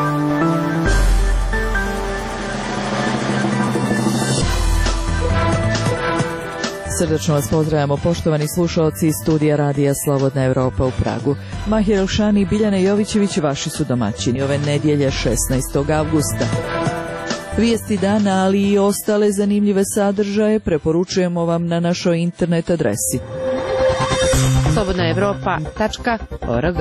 Srdačno vas pozdravljamo, poštovani slušalci iz studija Radija Slobodna Evropa u Pragu. Mahir Elšani i Biljana Jovićević vaši su domaćini ove nedjelje 16. avgusta. Vijesti dana, ali i ostale zanimljive sadržaje preporučujemo vam na našoj internet adresi slobodnaevropa.org.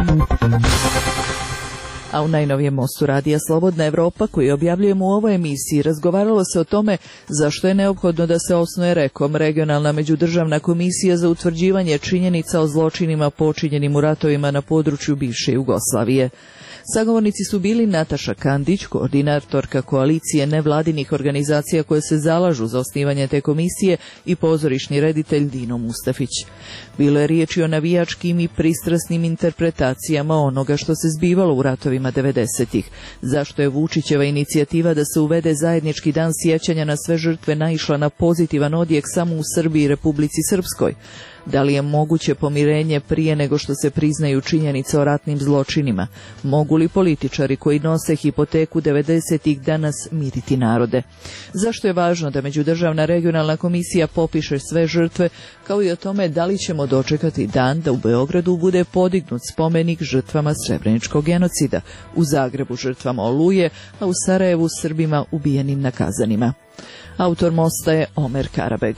A u najnovijem mostu Radija Slobodna Evropa koji objavljujemo u ovoj emisiji razgovaralo se o tome zašto je neophodno da se osnuje REKOM, Regionalna međudržavna komisija za utvrđivanje činjenica o zločinima počinjenim u ratovima na području bivše Jugoslavije. Sagovornici su bili Nataša Kandić, koordinatorka koalicije nevladinih organizacija koje se zalažu za osnivanje te komisije, i pozorišni reditelj Dino Mustafić. Bilo je riječi o navijačkim i pristrasnim interpretacijama onoga što se zbivalo u ratovima 90-ih. Zašto je Vučićeva inicijativa da se uvede zajednički dan sjećanja na sve žrtve naišla na pozitivan odjek samo u Srbiji i Republici Srpskoj? Da li je moguće pomirenje prije nego što se priznaju činjenice o ratnim zločinima? Mogu li političari koji nose hipoteku 90-ih danas miriti narode? Zašto je važno da Međudržavna regionalna komisija popiše sve žrtve, kao i o tome da li ćemo dočekati dan da u Beogradu bude podignut spomenik žrtvama Srebreničkog genocida, u Zagrebu žrtvama Oluje, a u Sarajevu Srbima ubijenim na Kazanima? Autor mosta je Omer Karabeg.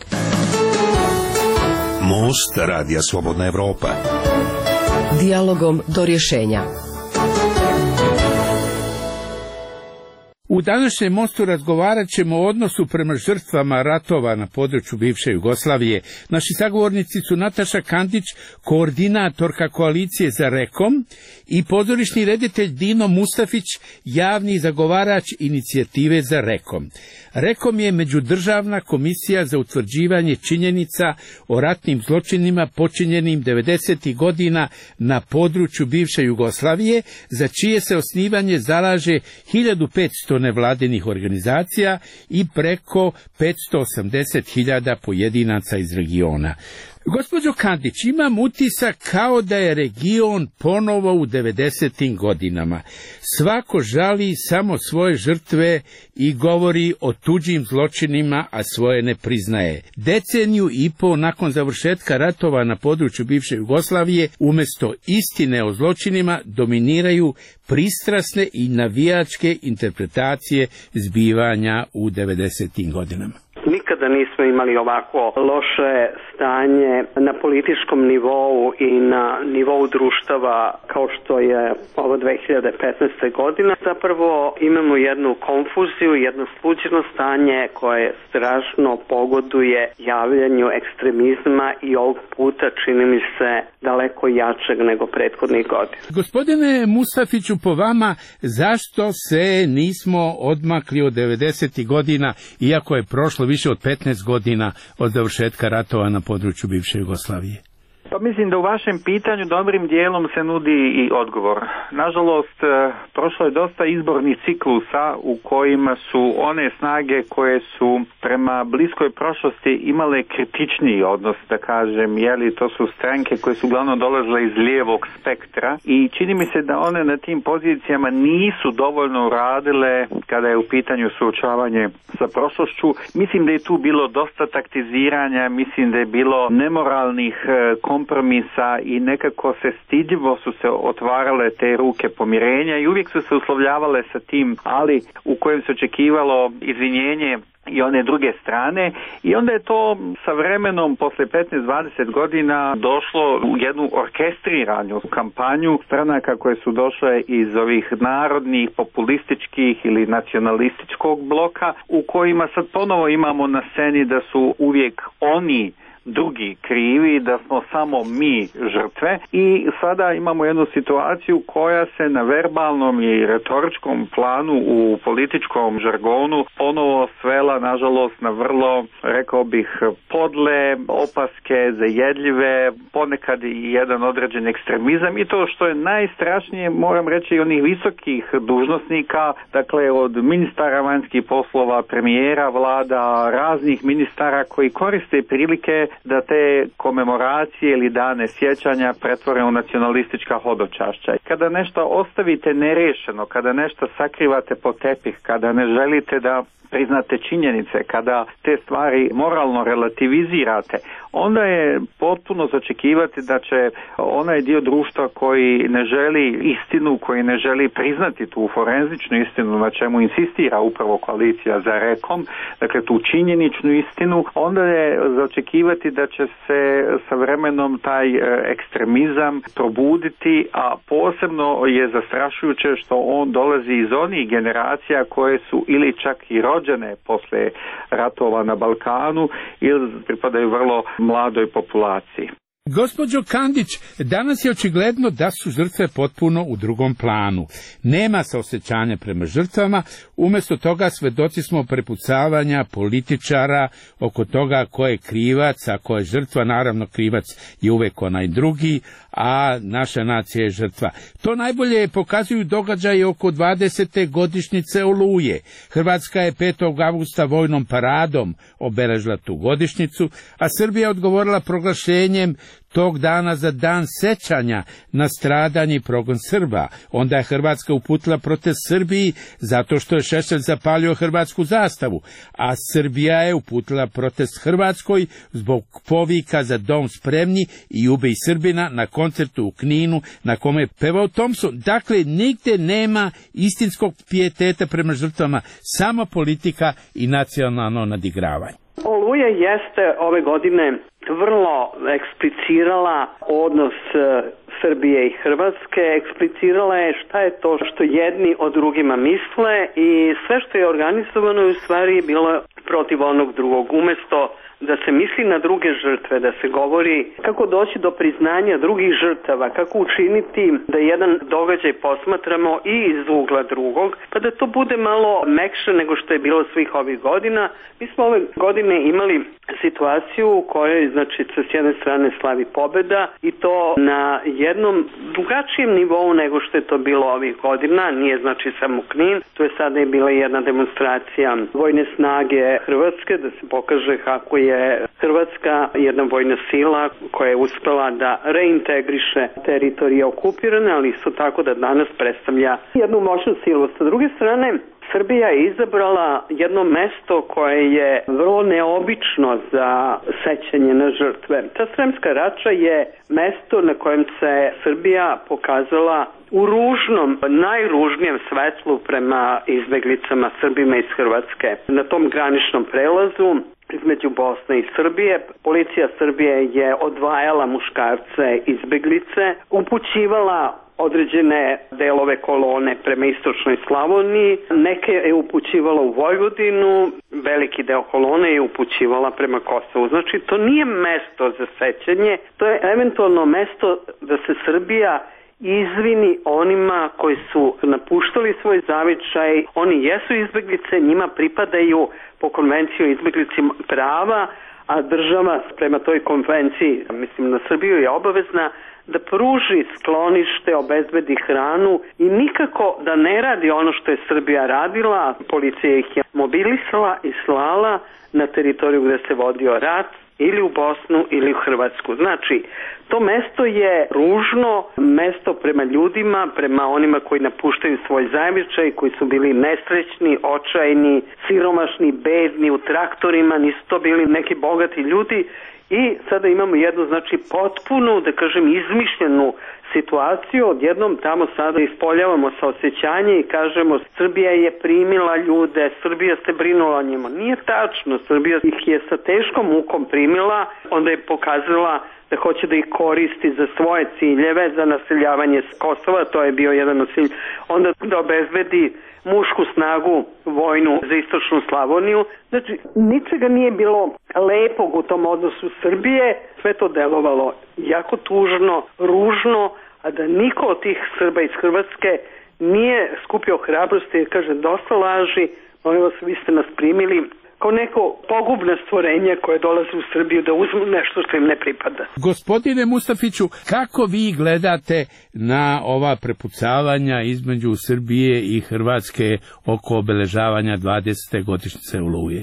Most Radija Slobodna Evropa. Dijalogom do rješenja. U današnjem mostu razgovarat ćemo o odnosu prema žrtvama ratova na području bivše Jugoslavije. Naši sagovornici su Nataša Kandić, koordinatorka koalicije za REKOM, i pozorišni reditelj Dino Mustafić, javni zagovarač inicijative za REKOM. REKOM je međudržavna komisija za utvrđivanje činjenica o ratnim zločinima počinjenim 90. godina na području bivše Jugoslavije, za čije se osnivanje zalaže 1500 nevladinih organizacija i preko 580.000 pojedinaca iz regiona. Gospođo Kandić, imam utisak kao da je region ponovo u 90. godinama. Svako žali samo svoje žrtve i govori o tuđim zločinima, a svoje ne priznaje. Deceniju i pol nakon završetka ratova na području bivše Jugoslavije, umjesto istine o zločinima dominiraju pristrasne i navijačke interpretacije zbivanja u 90. godinama. Nikada nismo imali ovako loše stanje na političkom nivou i na nivou društava kao što je ovo 2015. godina. Zapravo imamo jednu konfuziju, jedno sluđeno stanje koje strašno pogoduje javljanju ekstremizma i ovog puta čini mi se daleko jačeg nego prethodnih godina. Gospodine Mustafiću, po vama, zašto se nismo odmakli od 90. godina, iako je prošlo više od 15 godina od završetka ratova na području bivše Jugoslavije? Pa mislim da u vašem pitanju dobrim dijelom se nudi i odgovor. Nažalost, prošlo je dosta izbornih ciklusa u kojima su one snage koje su prema bliskoj prošlosti imale kritičniji odnos, da kažem, jeli to su stranke koje su uglavnom dolazile iz lijevog spektra, i čini mi se da one na tim pozicijama nisu dovoljno uradile kada je u pitanju suočavanje sa prošlošću. Mislim da je tu bilo dosta taktiziranja, mislim da je bilo nemoralnih kompromisa i nekako se stidljivo su se otvarale te ruke pomirenja i uvijek su se uslovljavale sa tim, ali u kojem se očekivalo izvinjenje i one druge strane, i onda je to sa vremenom posle 15-20 godina došlo u jednu orkestriranu kampanju stranaka koje su došle iz ovih narodnih, populističkih ili nacionalističkog bloka, u kojima sad ponovo imamo na sceni da su uvijek oni drugi krivi, da smo samo mi žrtve, i sada imamo jednu situaciju koja se na verbalnom i retoričkom planu u političkom žargonu ponovo svela, nažalost, na vrlo, rekao bih, podle opaske, zajedljive, ponekad i jedan određen ekstremizam, i to što je najstrašnije, moram reći, onih visokih dužnosnika, dakle od ministara vanjskih poslova, premijera vlada, raznih ministara koji koriste prilike da te komemoracije ili dane sjećanja pretvore u nacionalistička hodočašća. Kada nešto ostavite nerešeno, kada nešto sakrivate pod tepih, kada ne želite da priznate činjenice, kada te stvari moralno relativizirate, onda je potpuno zaočekivati da će onaj dio društva koji ne želi istinu, koji ne želi priznati tu forenzičnu istinu, na čemu insistira upravo koalicija za Rekom, dakle tu činjeničnu istinu, onda je zaočekivati da će se sa vremenom taj ekstremizam probuditi, a posebno je zastrašujuće što on dolazi iz onih generacija koje su ili čak i rođene posle ratova na Balkanu ili pripadaju vrlo mladoj populaciji. Gospođo Kandić, danas je očigledno da su žrtve potpuno u drugom planu. Nema saosjećanja prema žrtvama, umjesto toga svedoci smo prepucavanja političara oko toga ko je krivac, a ko je žrtva. Naravno, krivac je uvek onaj drugi, a naša nacija je žrtva. To najbolje pokazuju događaje oko 20. godišnjice Oluje. Hrvatska je 5. avgusta vojnom paradom obeležila tu godišnjicu, a Srbija odgovorila proglašenjem tog dana za dan sećanja na stradanje i progon Srba. Onda je Hrvatska uputila protest Srbiji zato što je Šešelj zapalio hrvatsku zastavu, a Srbija je uputila protest Hrvatskoj zbog povika za dom spremni i ubij Srbina na koncertu u Kninu na kome je pevao Thompson. Dakle, nigde nema istinskog pijeteta prema žrtvama, samo politika i nacionalno nadigravanje. Oluja jeste ove godine vrlo eksplicirala odnos Srbije i Hrvatske, eksplicirala je šta je to što jedni o drugima misle i sve što je organizovano je u stvari bilo protiv onog drugog. Umesto da se misli na druge žrtve, da se govori kako doći do priznanja drugih žrtava, kako učiniti da jedan događaj posmatramo i iz ugla drugog, pa da to bude malo mekše nego što je bilo svih ovih godina. Mi smo ove godine imali situaciju u kojoj, znači, s jedne strane slavi pobeda i to na jednom drugačijem nivou nego što je to bilo ovih godina. Nije, znači, samo Knin, tu je sada je bila jedna demonstracija vojne snage Hrvatske da se pokaže kako je Hrvatska jedna vojna sila koja je uspela da reintegriše teritorije okupirane, ali isto tako da danas predstavlja jednu moćnu silu. Sa druge strane, Srbija je izabrala jedno mesto koje je vrlo neobično za sećanje na žrtve. Ta Sremska Rača je mesto na kojem se Srbija pokazala u ružnom, najružnijem svetlu prema izbeglicama Srbima iz Hrvatske. Na tom graničnom prelazu između Bosne i Srbije, policija Srbije je odvajala muškarce izbeglice, upućivala određene delove kolone prema istočnoj Slavoniji, neke je upućivala u Vojvodinu, veliki deo kolone je upućivala prema Kosovu. Znači, to nije mesto za sećanje, to je eventualno mesto da se Srbija izvini onima koji su napuštali svoj zavičaj. Oni jesu izbeglice, njima pripadaju po konvenciji o izbeglicima prava, a država prema toj konvenciji, mislim na Srbiju, je obavezna da pruži sklonište, obezbedi hranu i nikako da ne radi ono što je Srbija radila. Policija ih je mobilisala i slala na teritoriju gde se vodio rat, ili u Bosnu ili u Hrvatsku. Znači, to mesto je ružno, mesto prema ljudima, prema onima koji napuštaju svoj zavičaj, koji su bili nesrećni, očajni, siromašni, bedni, u traktorima, nisu to bili neki bogati ljudi. I sada imamo jednu, znači, potpunu, da kažem, izmišljenu situaciju. Odjednom tamo sada ispoljavamo saosećanje i kažemo Srbija je primila ljude, Srbija se brinula o njima. Nije tačno, Srbija ih je sa teškom mukom primila, onda je pokazala da hoće da ih koristi za svoje ciljeve, za naseljavanje Kosova, to je bio jedan od cilj, onda da obezbedi mušku snagu vojnu za istočnu Slavoniju. Znači, ničega nije bilo lepog u tom odnosu Srbije, sve to delovalo jako tužno, ružno, a da niko od tih Srba iz Hrvatske nije skupio hrabrosti i kaže dosta laži, molim vas, vi ste nas primili kao neko pogubno stvorenje koje dolazi u Srbiju da uzmu nešto što im ne pripada. Gospodine Mustafiću, kako vi gledate na ova prepucavanja između Srbije i Hrvatske oko obeležavanja 20. godišnjice Oluje? Ma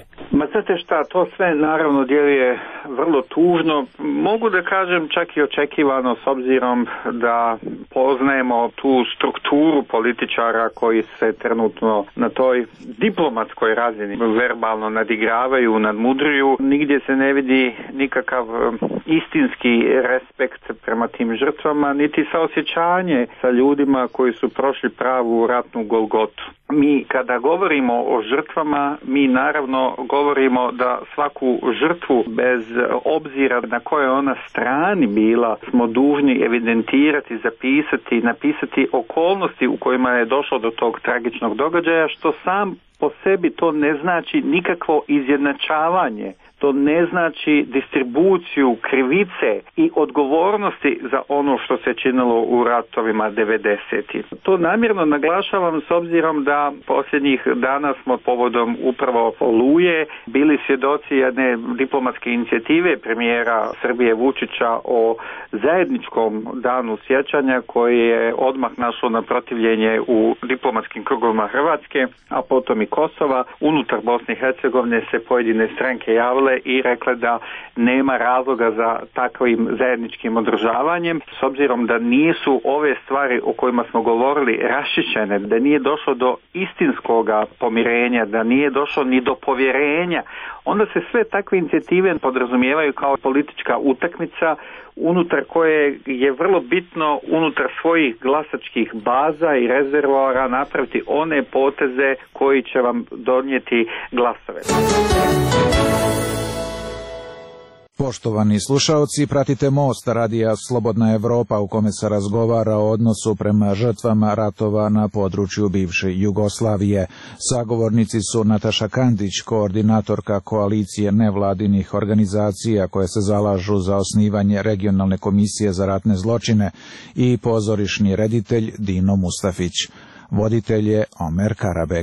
znate šta, to sve naravno djeluje vrlo tužno. Mogu da kažem čak i očekivano s obzirom da poznajemo tu strukturu političara koji se trenutno na toj diplomatskoj razini verbalno nadigravaju, nadmudruju. Nigdje se ne vidi nikakav istinski respekt prema tim žrtvama, niti saosjećanje sa ljudima koji su prošli pravu ratnu golgotu. Mi kada govorimo o žrtvama, mi naravno govorimo da svaku žrtvu bez obzira na kojoj ona strani bila smo dužni evidentirati, zapisati, napisati okolnosti u kojima je došlo do tog tragičnog događaja, što sam po sebi to ne znači nikakvo izjednačavanje. To ne znači distribuciju krivice i odgovornosti za ono što se činilo u ratovima 90-ih. To namjerno naglašavam s obzirom da posljednjih dana smo povodom upravo Oluje bili svjedoci jedne diplomatske inicijative premijera Srbije Vučića o zajedničkom danu sjećanja koji je odmah našlo na protivljenje u diplomatskim krugovima Hrvatske, a potom i Kosova. Unutar Bosne i Hercegovine se pojedine stranke javile i rekle da nema razloga za takvim zajedničkim održavanjem, s obzirom da nisu ove stvari o kojima smo govorili raščišćene, da nije došlo do istinskoga pomirenja, da nije došlo ni do povjerenja, onda se sve takve inicijative podrazumijevaju kao politička utakmica unutar koje je vrlo bitno unutar svojih glasačkih baza i rezervoara napraviti one poteze koji će vam donijeti glasove. Poštovani slušaoci, pratite Most radija Slobodna Evropa u kome se razgovara o odnosu prema žrtvama ratova na području bivše Jugoslavije. Sagovornici su Nataša Kandić, koordinatorka koalicije nevladinih organizacija koje se zalažu za osnivanje regionalne komisije za ratne zločine, i pozorišni reditelj Dino Mustafić. Voditelj je Omer Karabeg.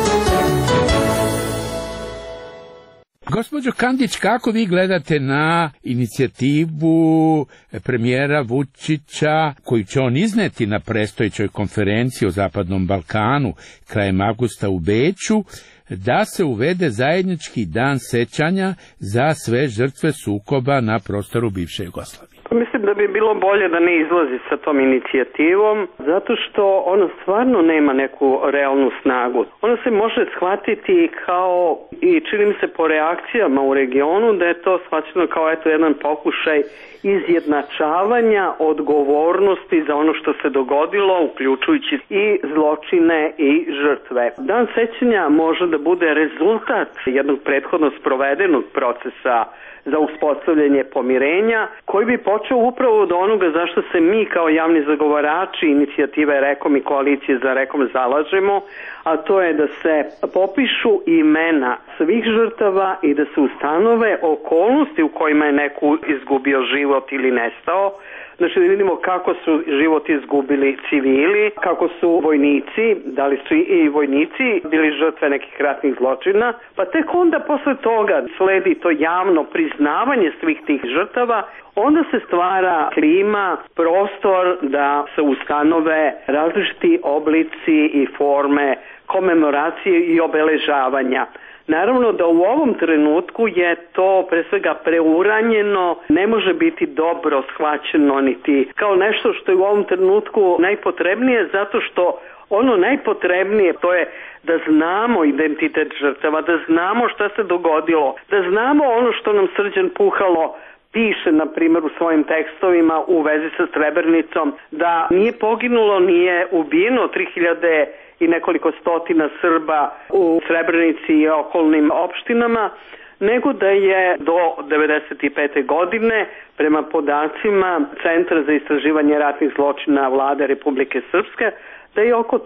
Gospođo Kandić, kako vi gledate na inicijativu premijera Vučića koju će on izneti na predstojećoj konferenciji o Zapadnom Balkanu krajem avgusta u Beču, da se uvede zajednički dan sećanja za sve žrtve sukoba na prostoru bivše Jugoslavije? Mislim da bi bilo bolje da ne izlazi sa tom inicijativom, zato što ona stvarno nema neku realnu snagu. Ona se može shvatiti kao, i čini mi se po reakcijama u regionu, da je to shvaćeno kao jedan pokušaj izjednačavanja odgovornosti za ono što se dogodilo, uključujući i zločine i žrtve. Dan sećanja može da bude rezultat jednog prethodno sprovedenog procesa za uspostavljanje pomirenja, koji bi počeo upravo od onoga zašto se mi kao javni zagovarači inicijative Rekom i koalicije za Rekom zalažemo, a to je da se popišu imena svih žrtava i da se ustanove okolnosti u kojima je neko izgubio život ili nestao. Znači da vidimo kako su život izgubili civili, kako su vojnici, da li su i vojnici bili žrtve nekih ratnih zločina, pa tek onda posle toga sledi to javno priznavanje svih tih žrtava, onda se stvara klima, prostor da se ustanove različiti oblici i forme komemoracije i obeležavanja. Naravno da u ovom trenutku je to pre svega preuranjeno, ne može biti dobro shvaćeno niti kao nešto što je u ovom trenutku najpotrebnije, zato što ono najpotrebnije to je da znamo identitet žrtava, da znamo šta se dogodilo, da znamo ono što nam Srđan Puhalo piše, na primjer, u svojim tekstovima u vezi sa Srebrenicom, da nije poginulo, nije ubijeno 3000 i nekoliko stotina Srba u Srebrenici i okolnim opštinama, nego da je do 1995. godine, prema podacima Centra za istraživanje ratnih zločina Vlade Republike Srpske, da je oko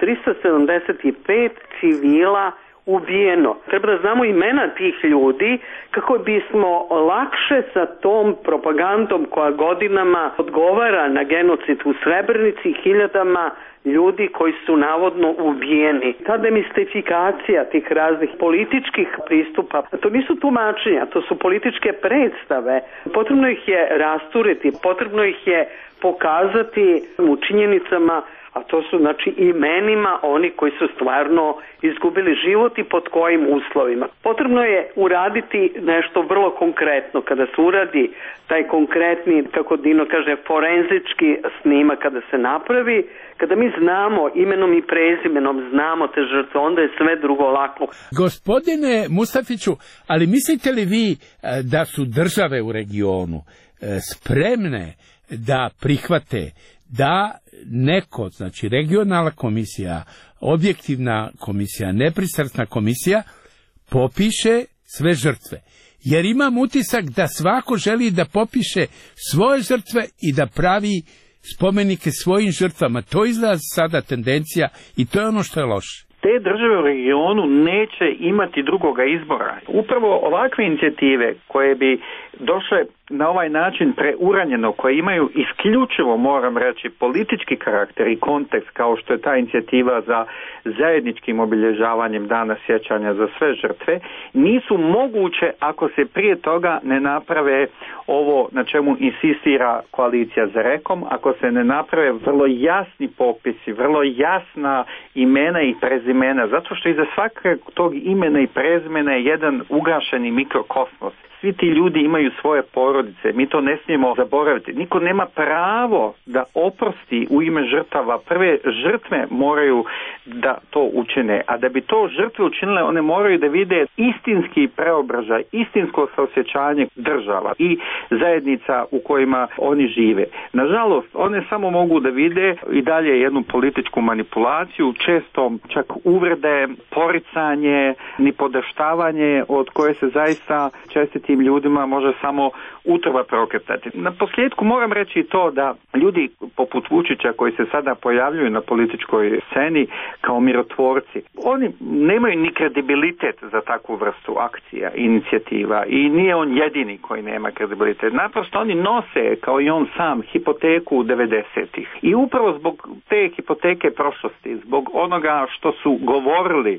375 civila ubijeno. Treba da znamo imena tih ljudi kako bismo lakše sa tom propagandom koja godinama odgovara na genocid u Srebrenici, hiljadama ljudi koji su navodno ubijeni. Ta demistifikacija tih raznih političkih pristupa, to nisu tumačenja, to su političke predstave. Potrebno ih je rasturiti, potrebno ih je pokazati u činjenicama, a to su znači imenima oni koji su stvarno izgubili život i pod kojim uslovima. Potrebno je uraditi nešto vrlo konkretno. Kada se uradi taj konkretni, kako Dino kaže, forenzički snimak, kada se napravi, kada mi znamo imenom i prezimenom, znamo te žrtve, onda je sve drugo lako. Gospodine Mustafiću, ali mislite li vi da su države u regionu spremne da prihvate da neko, znači regionalna komisija, objektivna komisija, nepristrasna komisija, popiše sve žrtve? Jer imam utisak da svako želi da popiše svoje žrtve i da pravi spomenike svojim žrtvama. To izgleda sada tendencija i to je ono što je loše. Te države u regionu neće imati drugoga izbora. Upravo ovakve inicijative koje bi došle na ovaj način preuranjeno, koje imaju isključivo, moram reći, politički karakter i kontekst, kao što je ta inicijativa za zajedničkim obilježavanjem dana sjećanja za sve žrtve, nisu moguće ako se prije toga ne naprave ovo na čemu insistira koalicija za Rekom, ako se ne naprave vrlo jasni popisi, vrlo jasna imena i prezimena, zato što iza svakog tog imena i prezimena je jedan ugašeni mikrokosmos. Svi ti ljudi imaju svoje porodice, mi to ne smijemo zaboraviti. Niko nema pravo da oprosti u ime žrtava. Prve žrtve moraju da to učine, a da bi to žrtve učinile, one moraju da vide istinski preobražaj, istinsko saosjećanje država i zajednica u kojima oni žive. Nažalost, one samo mogu da vide i dalje jednu političku manipulaciju, često čak uvrede, poricanje, nipodaštavanje od koje se zaista čestitim ljudima može samo utrba prokretati. Na posljedku moram reći to da ljudi poput Vučića koji se sada pojavljuju na političkoj sceni kao mirotvorci, oni nemaju ni kredibilitet za takvu vrstu akcija, inicijativa i nije on jedini koji nema kredibilitet. Naprosto oni nose, kao i on sam, hipoteku 90-ih. I upravo zbog te hipoteke prošlosti, zbog onoga što su govorili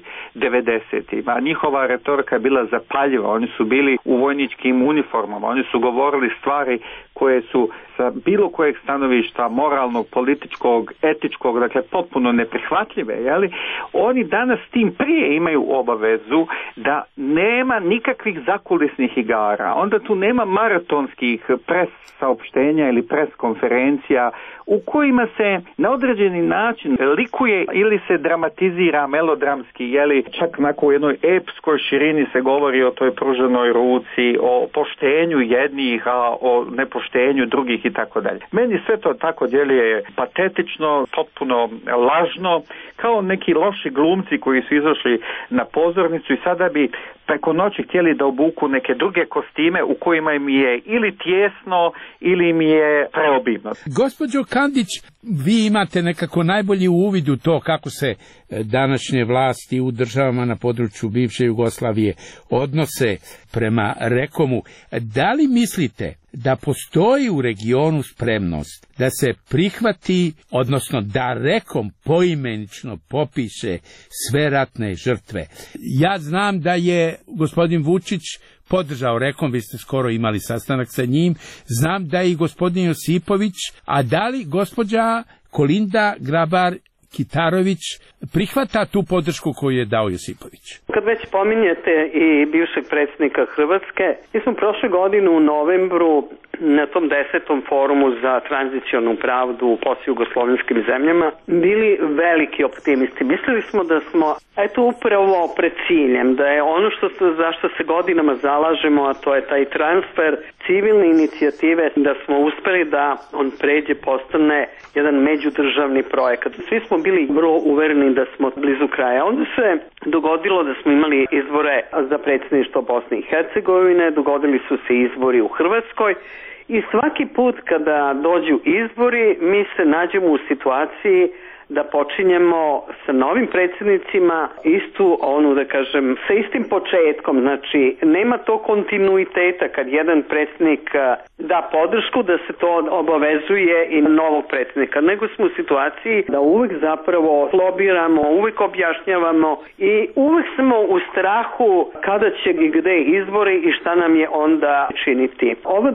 90-ih, a njihova retorika je bila zapaljiva, oni su bili u vojničkim uniformama, oni su govorili stvari koje su sa bilo kojeg stanovišta moralnog, političkog, etičkog, dakle potpuno neprihvatljive, jeli? Oni danas tim prije imaju obavezu da nema nikakvih zakulisnih igara, onda tu nema maratonskih pres saopštenja ili pres konferencija u kojima se na određeni način likuje ili se dramatizira melodramski, jeli, čak onako u jednoj epskoj širini se govori o toj pruženoj ruci, o poštenju jednih, a o nepoštenju drugih i tako dalje. Meni sve to tako djeluje patetično, potpuno lažno, kao neki loši glumci koji su izašli na pozornicu i sada bi preko noći htjeli da obuku neke druge kostime u kojima im je ili tijesno ili im je preobimno. Gospođo Kandić, vi imate nekako najbolji uvid u to kako se današnje vlasti u državama na području bivše Jugoslavije odnose prema Rekomu. Da li mislite da postoji u regionu spremnost da se prihvati, odnosno da Rekom poimenično popiše sve ratne žrtve? Ja znam da je gospodin Vučić podržao Rekom, vi ste skoro imali sastanak sa njim, znam da je i gospodin Josipović, a da li gospođa Kolinda Grabar-Kitarović prihvata tu podršku koju je dao Josipović? Kad već pominjete i bivšeg predsjednika Hrvatske, mi smo prošle godine u novembru na tom 10. forumu za tranzicionu pravdu u postjugoslovenskim zemljama bili veliki optimisti. Mislili smo da smo upravo pred ciljem, da je ono za što se godinama zalažemo, a to je taj transfer civilne inicijative, da smo uspeli da on pređe, postane jedan međudržavni projekat. Svi smo bili vrlo uvereni da smo blizu kraja. Onda se dogodilo da smo imali izbore za predsjedništvo Bosne i Hercegovine, dogodili su se izbori u Hrvatskoj i svaki put kada dođu izbori mi se nađemo u situaciji da počinjemo sa novim predsjednicima istu onu, da kažem, sa istim početkom. Znači, nema to kontinuiteta kad jedan predsjednik da podršku, da se to obavezuje i novog predsjednika, nego smo u situaciji da uvek zapravo lobiramo, uvek objašnjavamo i uvek smo u strahu kada će i gde izbori i šta nam je onda činiti. Ova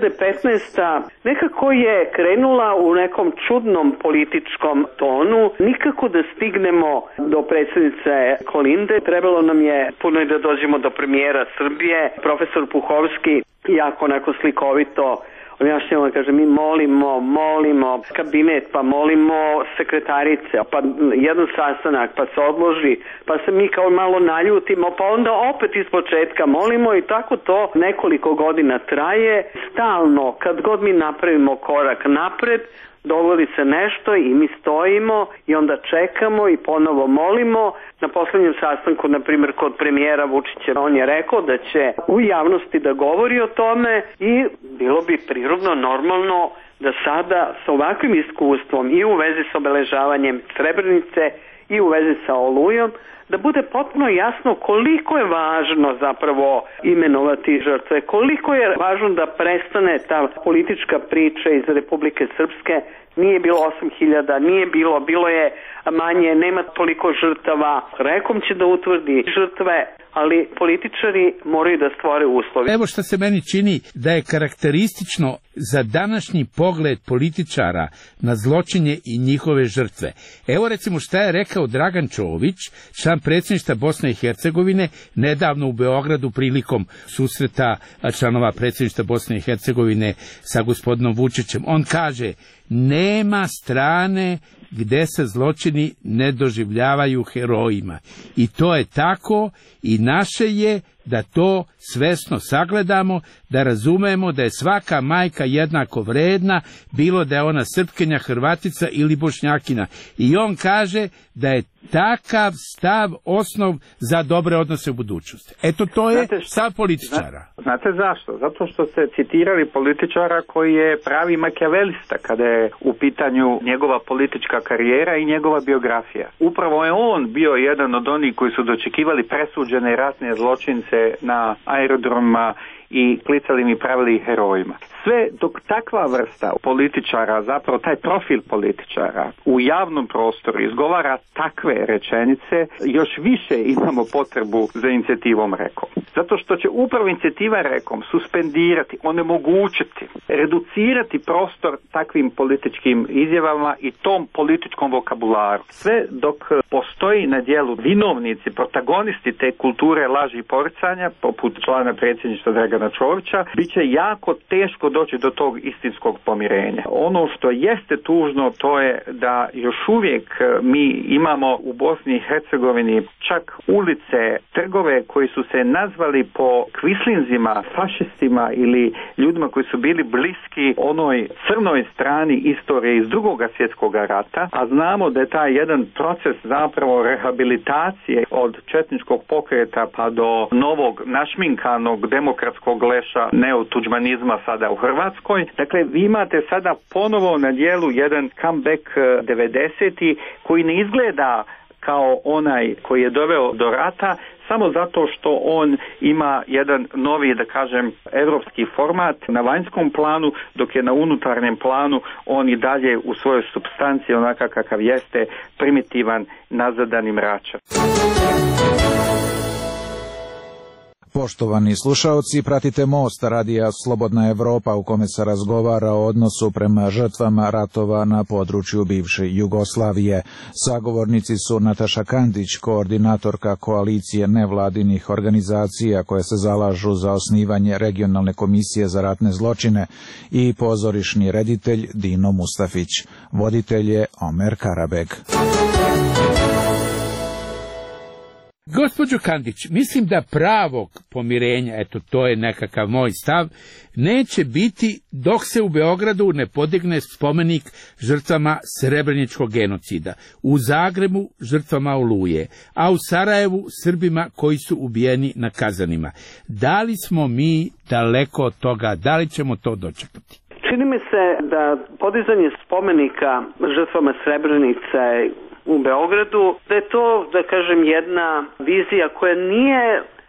2015. nekako je krenula u nekom čudnom političkom tonu, nikako da stignemo do predsjednice Kolinde, trebalo nam je puno i da dođemo do premijera Srbije, profesor Puhovski, jako onako slikovito objašnjamo, kaže, mi molimo kabinet, pa molimo sekretarice, pa jedan sastanak, pa se odloži, pa se mi kao malo naljutimo, pa onda opet iz početka molimo i tako to nekoliko godina traje. Stalno, kad god mi napravimo korak napred, dogodi se nešto i mi stojimo i onda čekamo i ponovo molimo. Na poslednjem sastanku, na primjer, kod premijera Vučića, on je rekao da će u javnosti da govori o tome i bilo bi prirodno, normalno da sada sa ovakvim iskustvom i u vezi s obeležavanjem Srebrenice i u vezi sa Olujom, da bude potpuno jasno koliko je važno zapravo imenovati žrtve, koliko je važno da prestane ta politička priča iz Republike Srpske. Nije bilo 8.000, nije bilo je manje, nema toliko žrtava. Rekom će da utvrdi žrtve, ali političari moraju da stvore uslove. Evo što se meni čini da je karakteristično za današnji pogled političara na zločinje i njihove žrtve. Evo recimo šta je rekao Dragan Čović, član predsjedništva Bosne i Hercegovine, nedavno u Beogradu prilikom susreta članova predsjedništva Bosne i Hercegovine sa gospodinom Vučićem. On kaže, nema strane gde se zločini ne doživljavaju herojima. I to je tako i naše je da to svesno sagledamo, da razumemo da je svaka majka jednako vredna, bilo da je ona Srpkinja, Hrvatica ili Bošnjakina. I on kaže da je takav stav osnov za dobre odnose u budućnosti. Eto, to je stav političara. Znate zašto? Zato što ste citirali političara koji je pravi makijavelista kada je u pitanju njegova politička karijera i njegova biografija. Upravo je on bio jedan od onih koji su dočekivali presuđene ratne zločince na aerodromima i klicali mi pravili herojima. Sve dok takva vrsta političara, zapravo taj profil političara u javnom prostoru izgovara takve rečenice, još više imamo potrebu za inicijativom Rekom. Zato što će upravo inicijativa Rekom suspendirati, onemogućiti, reducirati prostor takvim političkim izjavama i tom političkom vokabularu. Sve dok postoji na djelu vinovnici, protagonisti te kulture laži i poricanja, poput člana predsjedništva Dragana Čovića, bit će jako teško doći do tog istinskog pomirenja. Ono što jeste tužno, to je da još uvijek mi imamo u Bosni i Hercegovini čak ulice, trgove koji su se nazvali po kvislinzima, fašistima ili ljudima koji su bili bliski onoj crnoj strani istorije iz Drugog svjetskog rata, a znamo da je taj jedan proces zapravo rehabilitacije od četničkog pokreta pa do novog našminkanog demokratskog leša neotuđmanizma sada u Hrvatskoj. Dakle, vi imate sada ponovo na djelu jedan comeback 90-ti koji ne izgleda kao onaj koji je doveo do rata, samo zato što on ima jedan novi, da kažem, evropski format na vanjskom planu, dok je na unutarnjem planu on i dalje u svojoj supstanciji onakav kakav jeste, primitivan, nazadan i mračan. Poštovani slušaoci, pratite Most radija Slobodna Evropa u kome se razgovara o odnosu prema žrtvama ratova na području bivše Jugoslavije. Sagovornici su Nataša Kandić, koordinatorka koalicije nevladinih organizacija koje se zalažu za osnivanje regionalne komisije za ratne zločine, i pozorišni reditelj Dino Mustafić. Voditelj je Omer Karabeg. Gospođo Kandić, mislim da pravog pomirenja, eto to je nekakav moj stav, neće biti dok se u Beogradu ne podigne spomenik žrtvama Srebreničkog genocida, u Zagrebu žrtvama Oluje, a u Sarajevu Srbima koji su ubijeni na kazanima. Da li smo mi daleko od toga, da li ćemo to dočekati? Čini mi se da podizanje spomenika žrtvama Srebrenice u Beogradu, da je to, da kažem, jedna vizija koja nije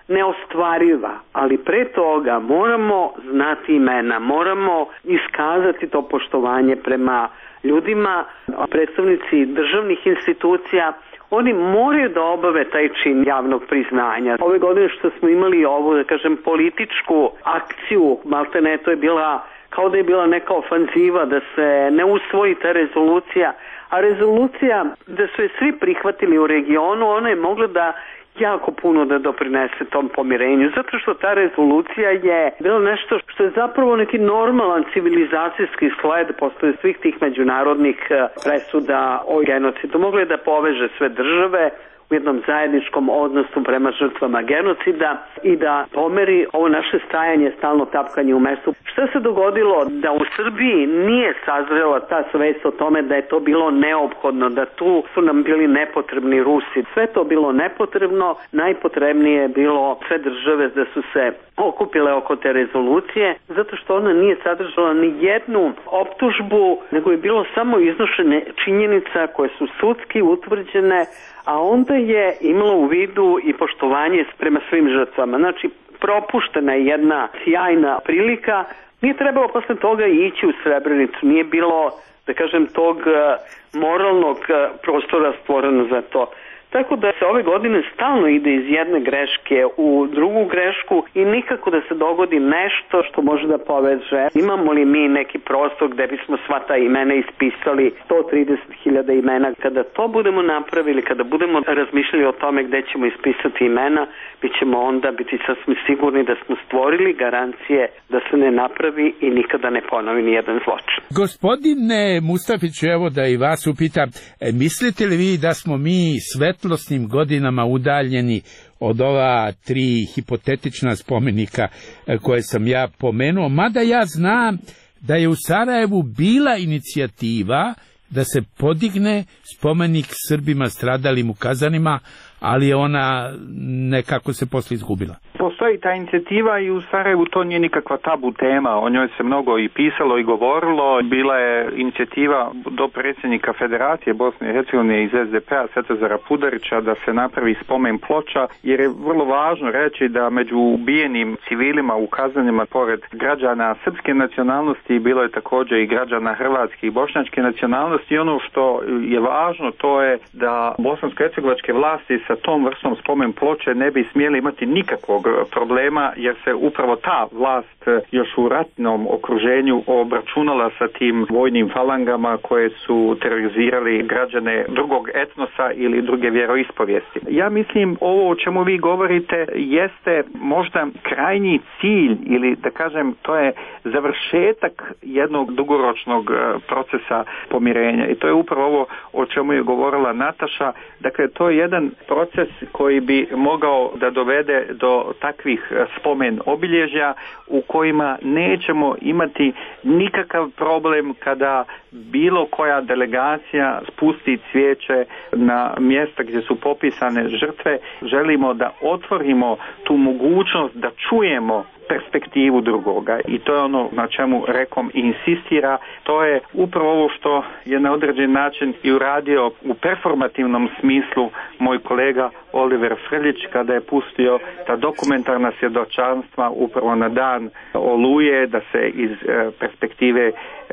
neostvariva, ali pre toga moramo znati imena, moramo iskazati to poštovanje prema ljudima, predstavnici državnih institucija. Oni moraju da obave taj čin javnog priznanja. Ove godine što smo imali ovu, da kažem, političku akciju, maltene to je bila, kao da je bila neka ofanziva da se ne usvoji ta rezolucija, a rezolucija da su je svi prihvatili u regionu, ona je mogla da jako puno da doprinese tom pomirenju, zato što ta rezolucija je bilo nešto što je zapravo neki normalan civilizacijski sled posle svih tih međunarodnih presuda o genocidu. Mogla je da poveže sve države u jednom zajedničkom odnosu prema žrtvama genocida i da pomeri ovo naše stajanje, stalno tapkanje u mestu. Šta se dogodilo? Da u Srbiji nije sazrela ta svest o tome da je to bilo neophodno, da tu su nam bili nepotrebni Rusi. Sve to bilo nepotrebno, najpotrebnije je bilo sve države da su se okupile oko te rezolucije, zato što ona nije sadržala ni jednu optužbu, nego je bilo samo iznošenje činjenica koje su sudski utvrđene, a onda je imalo u vidu i poštovanje prema svim žrtvama. Znači, propuštena je jedna sjajna prilika. Nije trebalo posle toga ići u Srebrenicu. Nije bilo, da kažem, tog moralnog prostora stvoreno za to. Tako da se ove godine stalno ide iz jedne greške u drugu grešku i nikako da se dogodi nešto što može da poveže. Imamo li mi neki prostor gde bismo sva ta imena ispisali, 130.000 imena? Kada to budemo napravili, kada budemo razmišljali o tome gde ćemo ispisati imena, mi ćemo onda biti sasvim sigurni da smo stvorili garancije da se ne napravi i nikada ne ponovi ni jedan zločin. Gospodine Mustafiću, evo da i vas upitam, mislite li vi da smo mi svetlosnim godinama udaljeni od ova 3 hipotetična spomenika koje sam ja pomenuo, mada ja znam da je u Sarajevu bila inicijativa da se podigne spomenik Srbima stradalim u Kazanima, ali je ona nekako se posle izgubila. Postoji ta inicijativa i u Sarajevu to nije nikakva tabu tema, o njoj se mnogo i pisalo i govorilo. Bila je inicijativa do predsjednika Federacije Bosne i Hercegovine iz SDP-a Svetozara Pudarića da se napravi spomen ploča, jer je vrlo važno reći da među ubijenim civilima u Kazanima, pored građana srpske nacionalnosti, bilo je također i građana hrvatske i bošnjačke nacionalnosti, i ono što je važno to je da bosansko-hercegovačke vlasti sa tom vrstom spomen ploče ne bi smjeli imati nikakvog problema, jer se upravo ta vlast još u ratnom okruženju obračunala sa tim vojnim falangama koje su terorizirali građane drugog etnosa ili druge vjeroispovijesti. Ja mislim ovo o čemu vi govorite jeste možda krajnji cilj ili da kažem to je završetak jednog dugoročnog procesa pomirenja i to je upravo ovo o čemu je govorila Nataša. Dakle, to je jedan proces koji bi mogao da dovede do takvih spomen obilježja u kojima nećemo imati nikakav problem kada bilo koja delegacija spusti cvijeće na mjesta gdje su popisane žrtve. Želimo da otvorimo tu mogućnost da čujemo perspektivu drugoga i to je ono na čemu Rekom insistira. To je upravo ovo što je na određen način i uradio u performativnom smislu moj kolega Oliver Frljić kada je pustio ta dokumentarna svjedočanstva upravo na dan Oluje, da se iz perspektive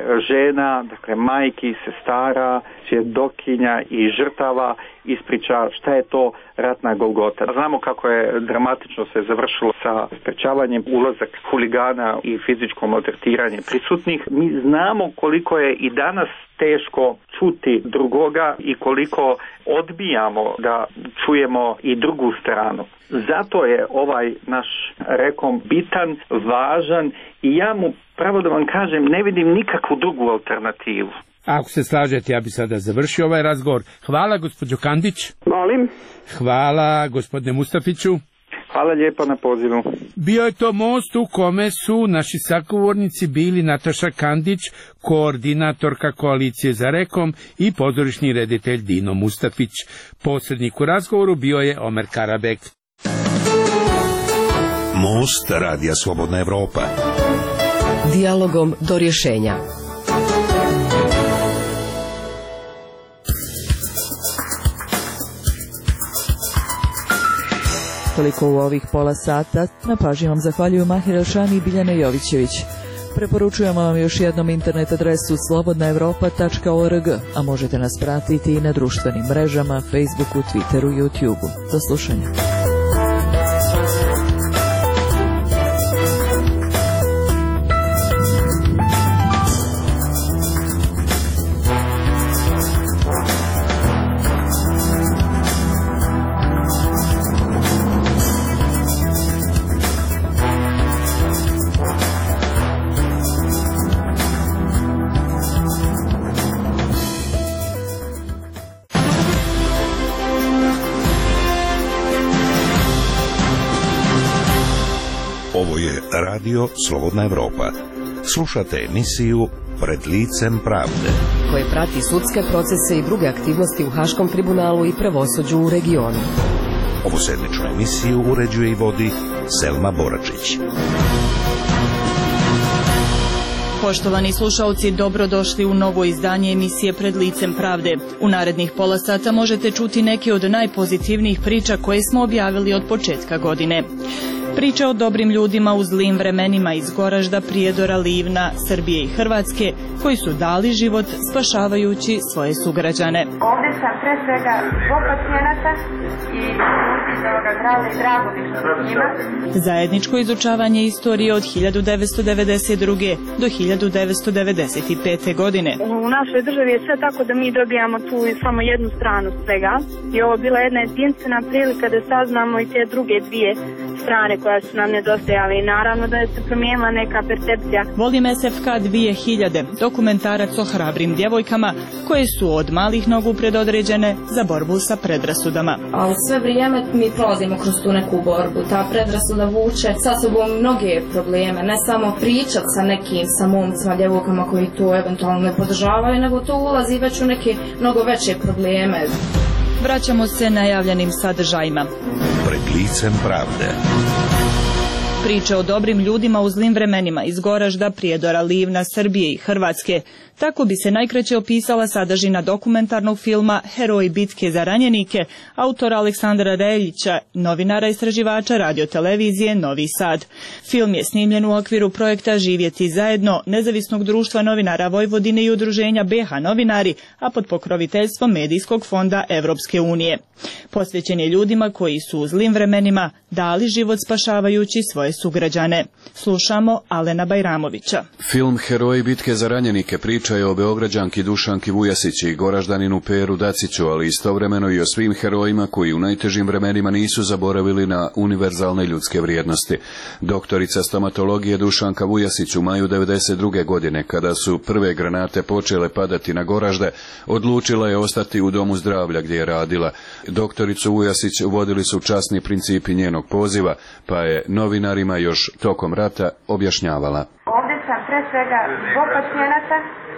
žena, dakle majki, sestara, svjedokinja i žrtava ispriča šta je to ratna Golgota. Znamo kako je dramatično se završilo sa sprečavanjem ulazak huligana i fizičko maltretiranje prisutnih. Mi znamo koliko je i danas teško čuti drugoga i koliko odbijamo da čujemo i drugu stranu. Zato je ovaj naš Rekom bitan, važan i ja mu, pravo da vam kažem, ne vidim nikakvu drugu alternativu. Ako se slažete, ja bi sada završio ovaj razgovor. Hvala, gospođo Kandić. Molim. Hvala, gospodine Mustafiću. Hvala lijepo na pozivu. Bio je to most u kome su naši sagovornici bili Nataša Kandić, koordinatorka koalicije za Rekom i pozorišni reditelj Dino Mustafić. Posrednik u razgovoru bio je Omer Karabek. Most Radija Slobodna Evropa. Dijalogom do rješenja. toliko u ovih pola sata. Na pažnji vam zahvaljuju Mahir Elšani i Biljana Jovićević. Preporučujemo vam još jednom internet adresu slobodnaevropa.org, a možete nas pratiti i na društvenim mrežama, Facebooku, Twitteru i YouTubeu. Do slušanja. Ovo je Radio Slobodna Evropa. Slušate emisiju Pred licem pravde, koje prati sudske procese i druge aktivnosti u Haškom tribunalu i pravosuđu u regionu. Ovu sedmičnu emisiju uređuje i vodi Selma Boračić. Poštovani slušaoci, dobrodošli u novo izdanje emisije Pred licem pravde. U narednih pola sata možete čuti neke od najpozitivnijih priča koje smo objavili od početka godine. Priče o dobrim ljudima u zlim vremenima iz Goražda, Prijedora, Livna, Srbije i Hrvatske, koji su dali život spašavajući svoje sugrađane. Ovdje sam pre svega zbog pacijenata i ljudi iz ovoga grada i drago mi što s njima. Zajedničko izučavanje istorije od 1992. do 1995. godine. U našoj državi je sve tako da mi dobijamo tu samo jednu stranu svega i ovo bila jedna jedinstvena prilika da saznamo i te druge dvije strane koja su nam nedostajale i naravno da je se promijenila neka percepcija. Volim SFK 2000, dokumentarac o hrabrim djevojkama koje su od malih nogu predodređene za borbu sa predrasudama. Ali sve vrijeme mi prolazimo kroz tu neku borbu. Ta predrasuda vuče sa sobom mnoge probleme, ne samo pričat sa momcima, djevojkama koji to eventualno ne podržavaju, nego to ulazi već u neke mnogo veće probleme. Vraćamo se najavljenim sadržajima. Pred licem pravde. Priče o dobrim ljudima u zlim vremenima iz Goražda, Prijedora, Livna, Srbije i Hrvatske. Tako bi se najkraće opisala sadržina dokumentarnog filma Heroji bitke za ranjenike, autora Aleksandra Reljića, novinara i istraživača radiotelevizije Novi Sad. Film je snimljen u okviru projekta Živjeti zajedno, nezavisnog društva novinara Vojvodine i udruženja BH novinari, a pod pokroviteljstvom Medijskog fonda Evropske unije. Posvećen je ljudima koji su u zlim vremenima dali život spašavajući svoje sugrađane. Slušamo Alena Bajramovića. Film Heroji bitke za ranjenike priča je o Beograđanki Dušanki Vujasić i Goraždaninu Peru Daciću, ali istovremeno i o svim herojima koji u najtežim vremenima nisu zaboravili na univerzalne ljudske vrijednosti. Doktorica stomatologije Dušanka Vujasić u maju 1992. godine, kada su prve granate počele padati na Goražde, odlučila je ostati u domu zdravlja gdje je radila. Doktoricu Vujasić vodili su časni principi njenog poziva, pa je novinarima još tokom rata objašnjavala. Ovdje sam pre svega zbog pacijenata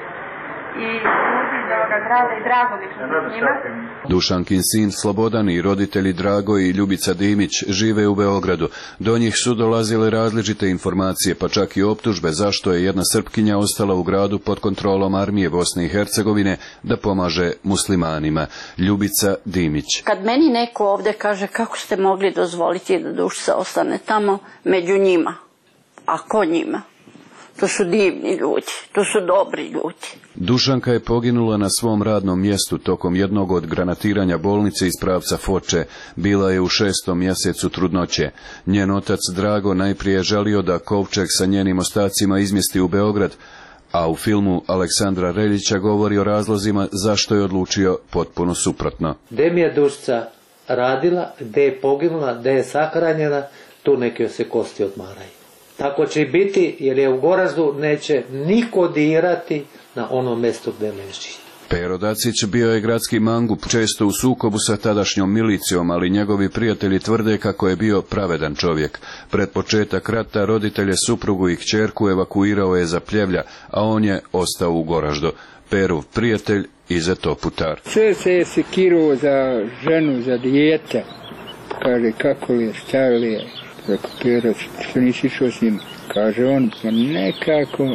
i ljudi iz ovoga grada i drago mi što s njima. Dušankin sin Slobodan i roditelji Drago i Ljubica Dimić žive u Beogradu. Do njih su dolazile različite informacije, pa čak i optužbe zašto je jedna Srpkinja ostala u gradu pod kontrolom armije Bosne i Hercegovine da pomaže muslimanima. Ljubica Dimić. Kad meni neko ovdje kaže kako ste mogli dozvoliti da Dušica ostane tamo među njima, a ko njima? To su divni ljudi, to su dobri ljudi. Dušanka je poginula na svom radnom mjestu tokom jednog od granatiranja bolnice iz pravca Foče. Bila je u 6. mjesecu trudnoće. Njen otac Drago najprije želio da kovčeg sa njenim ostacima izmjesti u Beograd, a u filmu Aleksandra Reljića govori o razlozima zašto je odlučio potpuno suprotno. Gdje mi je Dušica radila, gdje je poginula, gdje je sahranjena, tu neke se kosti odmaraju. Tako će biti, jer je u Goraždu neće niko dirati na ono mjesto gdje leži. Pero Dacić bio je gradski mangup, često u sukobu sa tadašnjom milicijom, ali njegovi prijatelji tvrde kako je bio pravedan čovjek. Pred početak rata roditelje, suprugu i kćerku evakuirao je za Pljevlja, a on je ostao u Goraždu. Perov prijatelj Ize Toputar. Sve se je sekirao za ženu, za dijete. Kaže, kako li je, šta li je? Rekao, Pero, što nisi išao s njim? Kaže on, pa nekako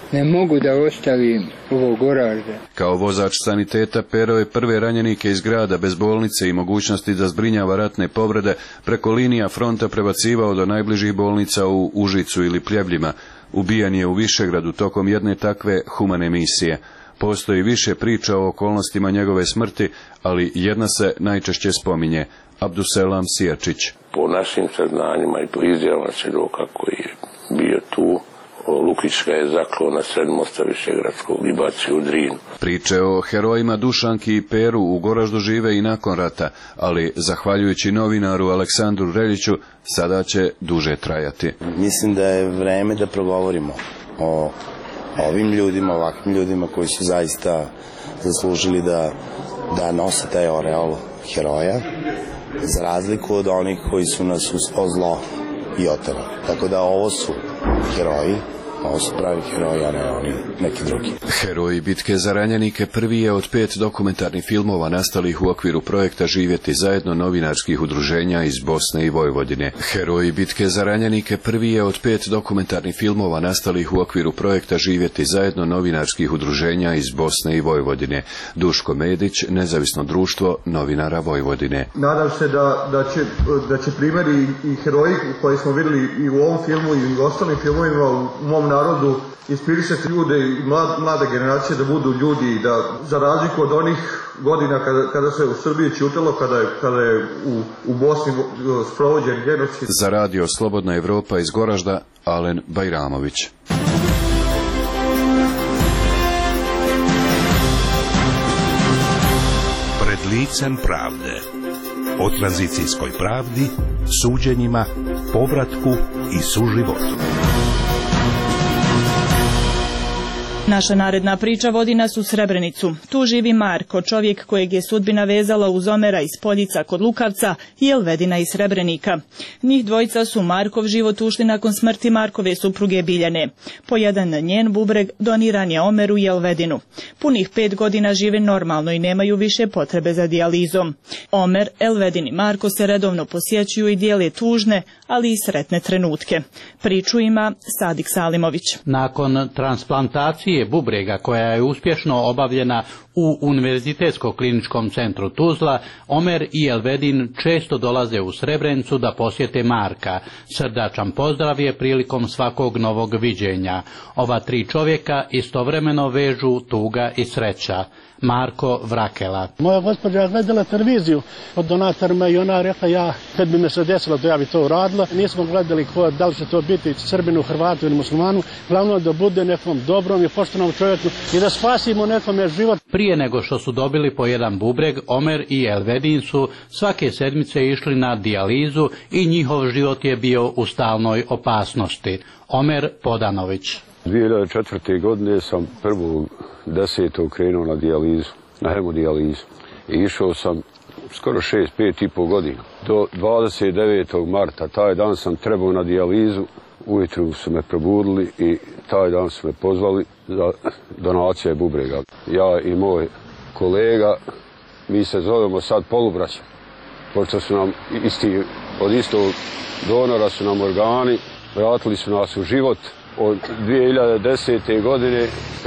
ne mogu da ostavim ovog Goražda. Kao vozač saniteta Pero je prve ranjenike iz grada bez bolnice i mogućnosti da zbrinjava ratne povrede preko linija fronta prebacivao do najbližih bolnica u Užicu ili Pljevljima. Ubijan je u Višegradu tokom jedne takve humane misije. Postoji više priča o okolnostima njegove smrti, ali jedna se najčešće spominje. Abduselam Sijačić. Po našim saznanjima i po izjavama svjedoka koji je bio tu, Lukić ga je zaklao na sred mosta Višegradskog i bacio u Drinu. Priče o herojima Dušanki i Peru u Goraždu žive i nakon rata, ali zahvaljujući novinaru Aleksandru Reljiću sada će duže trajati. Mislim da je vreme da progovorimo o ovim ljudima, ovakvim ljudima koji su zaista zaslužili da nose taj oreol heroja, za razliku od onih koji su nas o zlo i oterali. Tako da ovo su heroji, ovo su pravi heroji, a ne oni neki drugi. Heroji bitke za ranjenike prvi je od 5 dokumentarnih filmova nastalih u okviru projekta Živjeti zajedno novinarskih udruženja iz Bosne i Vojvodine. Heroji bitke za ranjenike prvi je od 5 dokumentarnih filmova nastalih u okviru projekta Živjeti zajedno novinarskih udruženja iz Bosne i Vojvodine. Duško Medić, Nezavisno društvo novinara Vojvodine. Nadam se da će primjeri i heroji koje smo vidjeli i u ovom filmu i u ostalim filmovima u mom narodu inspirisati ljude i mlade generacije da budu ljudi i da za razliku od onih godina kada se u Srbiji ćutalo, kada je u Bosni sprovođen genocid. Za radio Slobodna Evropa iz Goražda, Alen Bajramović. Pred licem pravde. O tranzicijskoj pravdi, suđenjima, povratku i suživotu. Naša naredna priča vodi nas u Srebrenicu. Tu živi Marko, čovjek kojeg je sudbina vezala uz Omera iz Poljica kod Lukavca i Elvedina iz Srebrenika. Njih dvojica su Markov život ušli nakon smrti Markove supruge Biljane. Po jedan njen bubreg doniran je Omeru i Elvedinu. Punih 5 godina žive normalno i nemaju više potrebe za dijalizom. Omer, Elvedin i Marko se redovno posjećuju i dijele tužne, ali i sretne trenutke. Priču ima Sadik Salimović. Nakon transplantacije bubrega koja je uspješno obavljena u Univerzitetskom kliničkom centru Tuzla, Omer i Elvedin često dolaze u Srebrenicu da posjete Marka. Srdačan pozdrav je prilikom svakog novog viđenja. Ova 3 čovjeka istovremeno vežu tuga i sreća. Marko Vrakela. Moja gospođa je gledala televiziju od donatorima i ona rekla ja, kad bi me se desilo da ja bi to uradila, nismo gledali da li će to biti Srbinu, Hrvatu ili Muslimanu, glavno da bude nekom dobrom i poštenom čovjeku i da spasimo nekome život. Prije nego što su dobili po jedan bubreg, Omer i Elvedin su svake sedmice išli na dijalizu i njihov život je bio u stalnoj opasnosti. Omer Podanović. 2004. godine sam 1.10. krenuo na dijalizu, na hemodijalizu. I išao sam skoro 5,5 godina. Do 29. marta, taj dan sam trebao na dijalizu, ujutru su me probudili i taj dan su me pozvali za donacije bubrega. Ja i moj kolega, mi se zovemo sad polubraća, pošto su nam od istog donora su nam organi, vratili su nas u život. Od 2010. godine,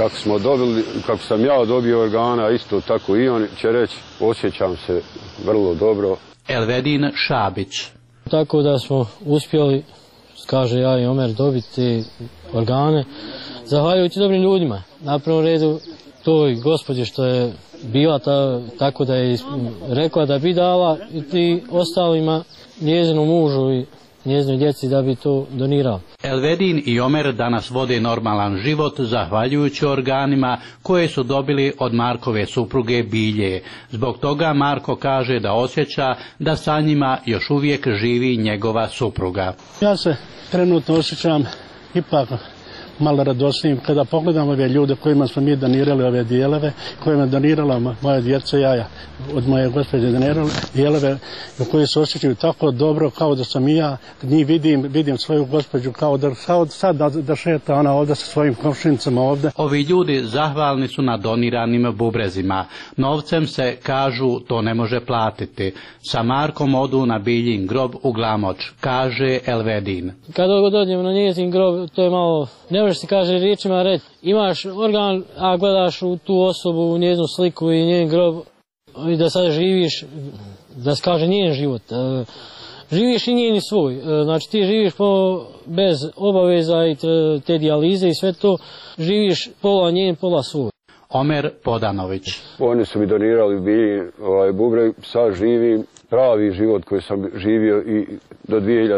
kako sam ja dobio organa, isto tako i on će reći, osjećam se vrlo dobro. Elvedin Šabić. Tako da smo uspjeli, kaže ja i Omer, dobiti organe, zahvaljujući dobrim ljudima. Na prvom redu toj gospođi što je bila tako da je rekla da bi dala i ostalima, njezinom mužu i njezinoj djeci da bi to donirao. Elvedin i Omer danas vode normalan život zahvaljujući organima koje su dobili od Markove supruge Bilje. Zbog toga Marko kaže da osjeća da sa njima još uvijek živi njegova supruga. Ja se trenutno osjećam ipak malo radosnijim kada pogledam ove ljude kojima smo mi donirali ove dijelove, kojima je donirala moja djeca jaja od moje gospođe donirali dijelove koji se osjećaju tako dobro kao da sam i ja, njih vidim svoju gospođu kao sad da šeta ona ovdje sa svojim komšinicama ovdje. Ovi ljudi zahvalni su na doniranim bubrezima. Novcem se, kažu, to ne može platiti. Sa Markom odu na Biljin grob u Glamoč, kaže Elvedin. Kada dođemo na njezin grob, to je malo možeš ti, kaže, riječima reći, imaš organ, a gledaš u tu osobu, u njeznu sliku i njen grob i da sada živiš, da se kaže njen život. Živiš i njeni svoj, znači ti živiš bez obaveza i te dijalize i sve to, živiš pola njen, pola svoj. Omer Podanović. Oni su mi donirali bubreg, sad živim pravi život koji sam živio i do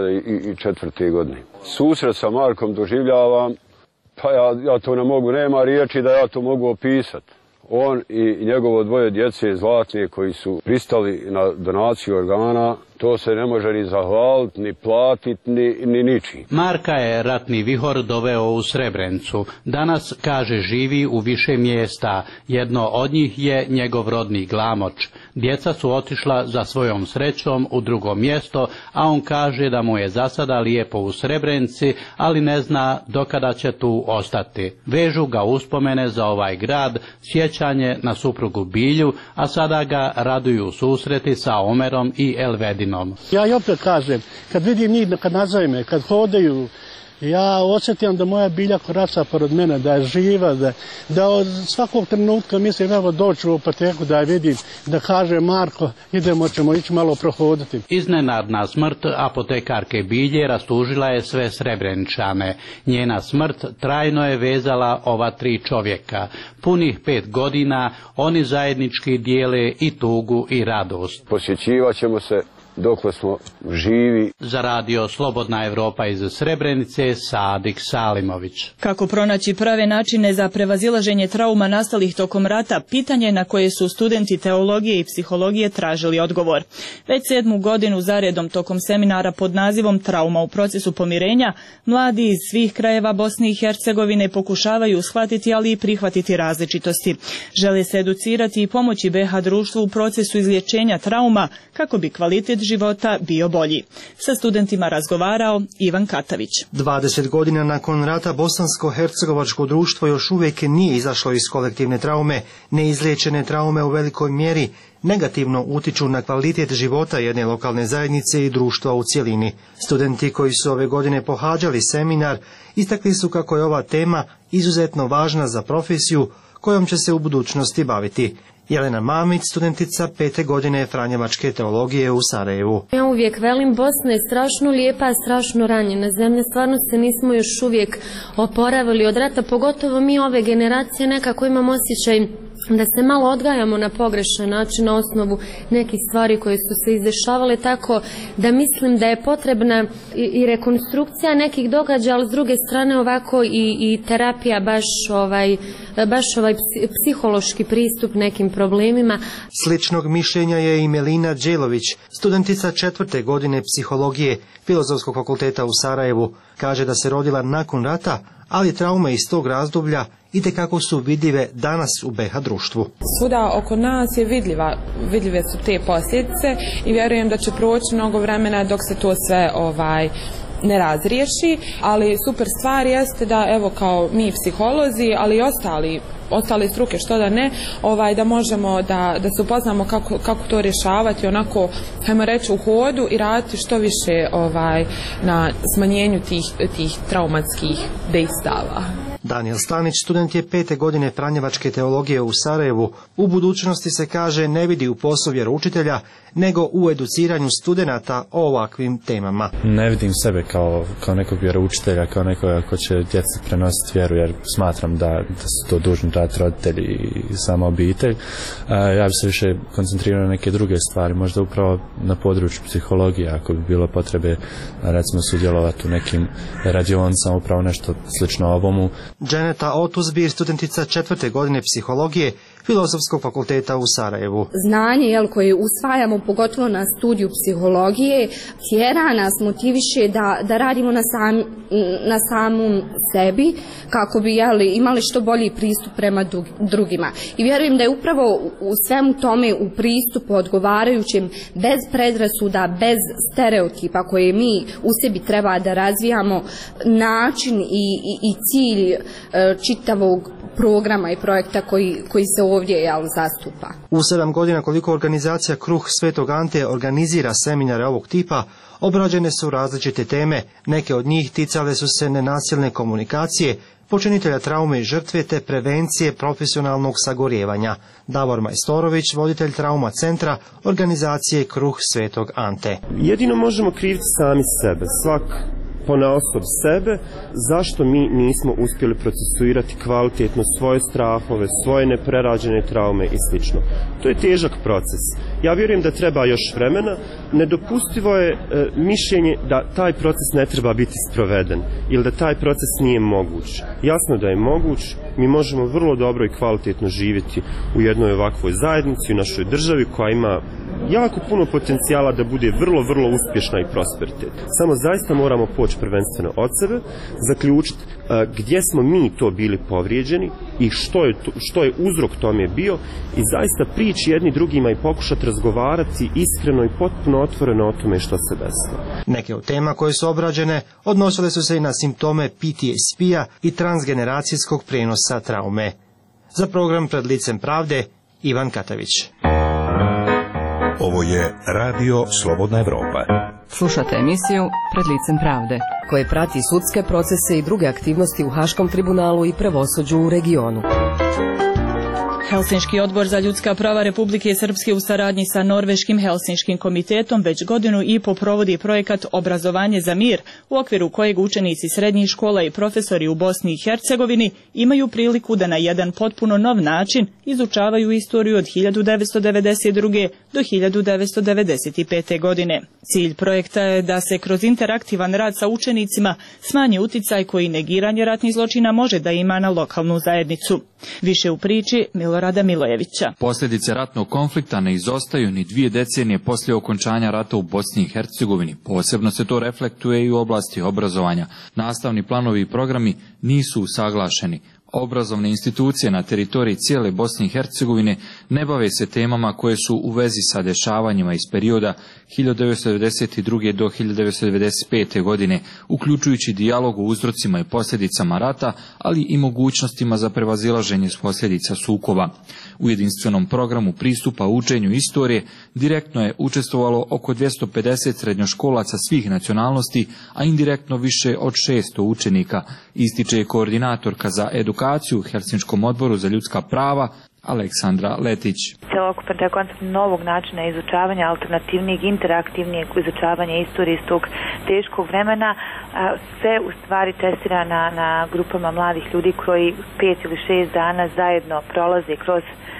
2004. godine. Susret sa Markom doživljavam, pa ja to ne mogu, nema riječi da ja to mogu opisati. On i njegovo dvoje djece zlatne koji su pristali na donaciju organa, to se ne može ni zahvaliti, ni platiti, ni ničim. Marka je ratni vihor doveo u Srebrenicu. Danas, kaže, živi u više mjesta. Jedno od njih je njegov rodni Glamoč. Djeca su otišla za svojom srećom u drugo mjesto, a on kaže da mu je za sada lijepo u Srebrenici, ali ne zna dokada će tu ostati. Vežu ga uspomene za ovaj grad, sjećanje na suprugu Bilju, a sada ga raduju susreti sa Omerom i Elvedinom. Ja i opet kažem, kad vidim njih, kad nazove me, kad hodaju, ja osjetim da moja Bilja koraca pored mene, da je živa, da od svakog trenutka mislim evo doći u apoteku da je vidim, da kaže Marko, ćemo ići malo prohoditi. Iznenadna smrt apotekarke Bilje rastužila je sve Srebreničane. Njena smrt trajno je vezala ova tri čovjeka. Punih 5 godina oni zajednički dijele i tugu i radost. Posjećivat ćemo se dokle smo živi. Za radio Slobodna Evropa iz Srebrenice, Sadik Salimović. Kako pronaći prave načine za prevazilaženje trauma nastalih tokom rata, pitanje na koje su studenti teologije i psihologije tražili odgovor. Već 7. godinu zaredom tokom seminara pod nazivom Trauma u procesu pomirenja, mladi iz svih krajeva Bosne i Hercegovine pokušavaju shvatiti, ali i prihvatiti različitosti. Žele se educirati i pomoći BiH društvu u procesu izlječenja trauma kako bi kvalitet života bio bolji. Sa studentima razgovarao Ivan Katavić. 20 godina nakon rata bosansko-hercegovačko društvo još uvijek nije izašlo iz kolektivne traume. Neizliječene traume u velikoj mjeri negativno utiču na kvalitet života jedne lokalne zajednice i društva u cjelini. Studenti koji su ove godine pohađali seminar istakli su kako je ova tema izuzetno važna za profesiju kojom će se u budućnosti baviti. Jelena Mamić, studentica 5. godine Franjevačke teologije u Sarajevu. Ja uvijek velim, Bosna je strašno lijepa, strašno ranjena zemlja, stvarno se nismo još uvijek oporavili od rata, pogotovo mi ove generacije nekako imamo osjećaj da se malo odgajamo na pogrešan način na osnovu nekih stvari koje su se izdešavale, tako da mislim da je potrebna i rekonstrukcija nekih događaja, ali s druge strane ovako i terapija, baš ovaj psihološki pristup nekim problemima. Sličnog mišljenja je i Melina Đelović, studentica 4. godine psihologije Filozofskog fakulteta u Sarajevu. Kaže da se rodila nakon rata, ali traume iz tog razdoblja itekako su vidljive danas u BiH društvu. Svuda oko nas je vidljive su te posljedice i vjerujem da će proći mnogo vremena dok se to sve ne razriješi, ali super stvar jeste da evo kao mi psiholozi, ali i ostali struke, što da ne, da možemo da se upoznamo kako to rješavati onako, hajmo reći, u hodu i raditi što više na smanjenju tih traumatskih dejstava. Daniel Stanić, student je 5. godine Franjevačke teologije u Sarajevu. U budućnosti se kaže ne vidi u poslu vjeroučitelja, nego u educiranju studenata o ovakvim temama. Ne vidim sebe kao nekog vjeroučitelja, kao nekoga ko će djeci prenositi vjeru, jer smatram da su to dužni raditi roditelji i sama obitelj. Ja bi se više koncentrirao na neke druge stvari, možda upravo na području psihologije, ako bi bilo potrebe recimo sudjelovati u nekim radionicama, upravo nešto slično ovomu. Dženeta Otuzbir, studentica 4. godine psihologije Filozofskog fakulteta u Sarajevu. Znanje koje usvajamo, pogotovo na studiju psihologije, tjera nas, motiviše da radimo na samom sebi kako bi imali što bolji pristup prema drugima. I vjerujem da je upravo u svemu tome, u pristupu odgovarajućem, bez predrasuda, bez stereotipa koje mi u sebi treba da razvijamo, način i cilj čitavog programa i projekta koji se ovdje zastupa. U 7 godina koliko organizacija Kruh Svetog Ante organizira seminare ovog tipa, obrađene su različite teme, neke od njih ticale su se nenasilne komunikacije, počinitelja traume i žrtve te prevencije profesionalnog sagorjevanja. Davor Majstorović, voditelj trauma centra organizacije Kruh Svetog Ante. Jedino možemo kriviti sami sebe, svak ponaosob sebe, zašto mi nismo uspjeli procesuirati kvalitetno svoje strahove, svoje neprerađene traume i sl. To je težak proces. Ja vjerujem da treba još vremena. Nedopustivo je mišljenje da taj proces ne treba biti sproveden ili da taj proces nije moguć. Jasno da je moguć, mi možemo vrlo dobro i kvalitetno živjeti u jednoj ovakvoj zajednici, u našoj državi koja ima jako puno potencijala da bude vrlo, vrlo uspješna i prosperitet. Samo zaista moramo poći prvenstveno od sebe, zaključiti gdje smo mi to bili povrijeđeni i što je uzrok tome bio i zaista prići jedni drugima i pokušati razgovarati iskreno i potpuno otvoreno o tome što se desilo. Neke od tema koje su obrađene odnosile su se i na simptome PTSP-a i transgeneracijskog prijenosa traume. Za program Pred licem pravde, Ivan Katavić. Ovo je Radio Slobodna Evropa. Slušate emisiju Pred licem pravde, koje prati sudske procese i druge aktivnosti u Haškom tribunalu i pravosuđu u regionu. Helsinški odbor za ljudska prava Republike Srpske u saradnji sa Norveškim Helsinškim komitetom već godinu i po provodi projekat Obrazovanje za mir, u okviru kojeg učenici srednjih škola i profesori u Bosni i Hercegovini imaju priliku da na jedan potpuno nov način izučavaju istoriju od 1992. do 1995. godine. Cilj projekta je da se kroz interaktivan rad sa učenicima smanji uticaj koji negiranje ratnih zločina može da ima na lokalnu zajednicu. Više u priči Milorada Milojevića. Posljedice ratnog konflikta ne izostaju ni 2 decenije poslije okončanja rata u Bosni i Hercegovini. Posebno se to reflektuje i u oblasti obrazovanja. Nastavni planovi i programi nisu usaglašeni. Obrazovne institucije na teritoriji cijele Bosne i Hercegovine ne bave se temama koje su u vezi sa dešavanjima iz perioda 1992. do 1995. godine, uključujući dijalog o uzrocima i posljedicama rata, ali i mogućnostima za prevazilaženje posljedica sukoba. U jedinstvenom programu pristupa učenju istorije direktno je učestvovalo oko 250 srednjoškolaca svih nacionalnosti, a indirektno više od 600 učenika, ističe koordinatorka za edukaciju u Helsinškom odboru za ljudska prava Aleksandra Letić. Celokupan taj koncept novog načina izučavanja, alternativnijeg, interaktivnijeg izučavanja istorije iz tog teškog vremena, sve u stvari testira na grupama mladih ljudi koji 5 ili 6 dana zajedno prolaze kroz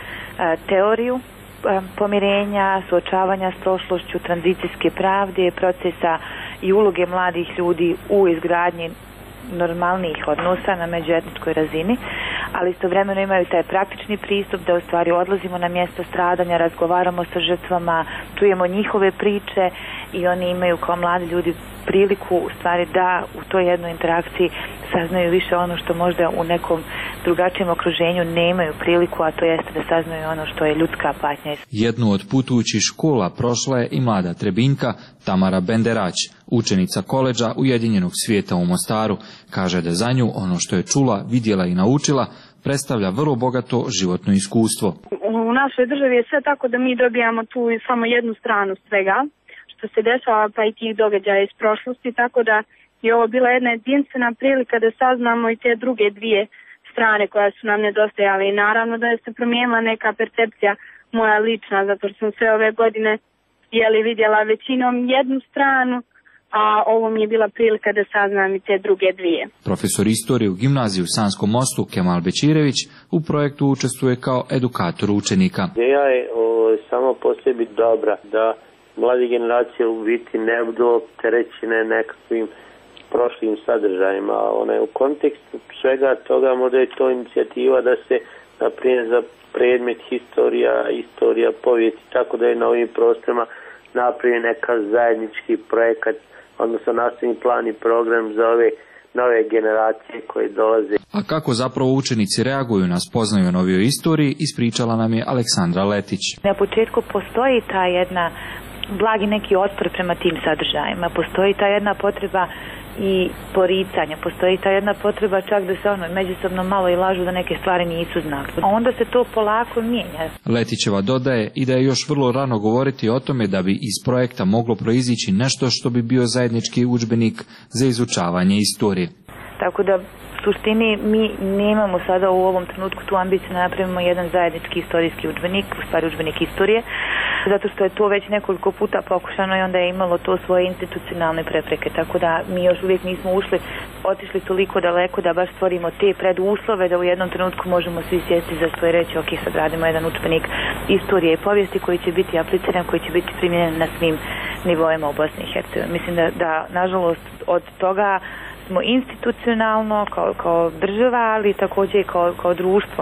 teoriju pomirenja, suočavanja s prošlošću, tranzicijske pravde, procesa i uloge mladih ljudi u izgradnji normalnijih odnosa na međuetničkoj razini, ali istovremeno imaju taj praktični pristup da u stvari odlazimo na mjesto stradanja, razgovaramo sa žrtvama, čujemo njihove priče i oni imaju kao mladi ljudi priliku u stvari da u toj jednoj interakciji saznaju više ono što možda u nekom drugačijem okruženju nemaju priliku, a to jeste da saznaju ono što je ljudska patnja. Jednu od putujućih škola prošla je i mlada Trebinka Tamara Benderać, učenica koledža Ujedinjenog svijeta u Mostaru. Kaže da za nju ono što je čula, vidjela i naučila predstavlja vrlo bogato životno iskustvo. U našoj državi je sve tako da mi dobijamo tu samo jednu stranu svega što se dešava, pa i tih događaja iz prošlosti, tako da je ovo bila jedna jedinstvena prilika da saznamo i te druge dvije strane koje su nam nedostajale i naravno da je se promijenila neka percepcija moja lična, zato što sam sve ove godine vidjela većinom jednu stranu, a ovo mi je bila prilika da saznam i te druge dvije. Profesor istorije u gimnaziji u Sanskom Mostu Kemal Bečirević u projektu učestvuje kao edukator učenika. Ideja je samo po sebi dobra, da mlade generacije u biti ne budu opterećene nekakvim prošlim sadržajima. U kontekstu svega toga možda je to inicijativa da se naprimjer za predmet istorija, povijest, tako da je na ovim prostorima napravljen neka zajednički projekat, odnosno nastavni plan i program za ove nove generacije koje dolaze. A kako zapravo učenici reaguju na spoznaju o novijoj istoriji, ispričala nam je Aleksandra Letić. Na početku postoji ta jedna blagi neki otpor prema tim sadržajima, postoji ta jedna potreba i poricanja, postoji ta jedna potreba čak da se međusobno malo i lažu da neke stvari nisu znali. A onda se to polako mijenja. Letićeva dodaje i da je još vrlo rano govoriti o tome da bi iz projekta moglo proizići nešto što bi bio zajednički udžbenik za izučavanje istorije. Tako da u suštini mi nemamo sada u ovom trenutku tu ambiciju da napravimo jedan zajednički istorijski udžbenik, u stvari udžbenik istorije, zato što je to već nekoliko puta pokušano i onda je imalo to svoje institucionalne prepreke, tako da mi još uvijek nismo otišli toliko daleko da baš stvorimo te preduslove da u jednom trenutku možemo svi sjesti za svoje reći, ok, sad radimo jedan udžbenik istorije i povijesti koji će biti apliciran, koji će biti primjenjen na svim nivoima u Bosni i Hercegovini. Mislim da nažalost od toga smo institucionalno kao država, ali također i kao društvo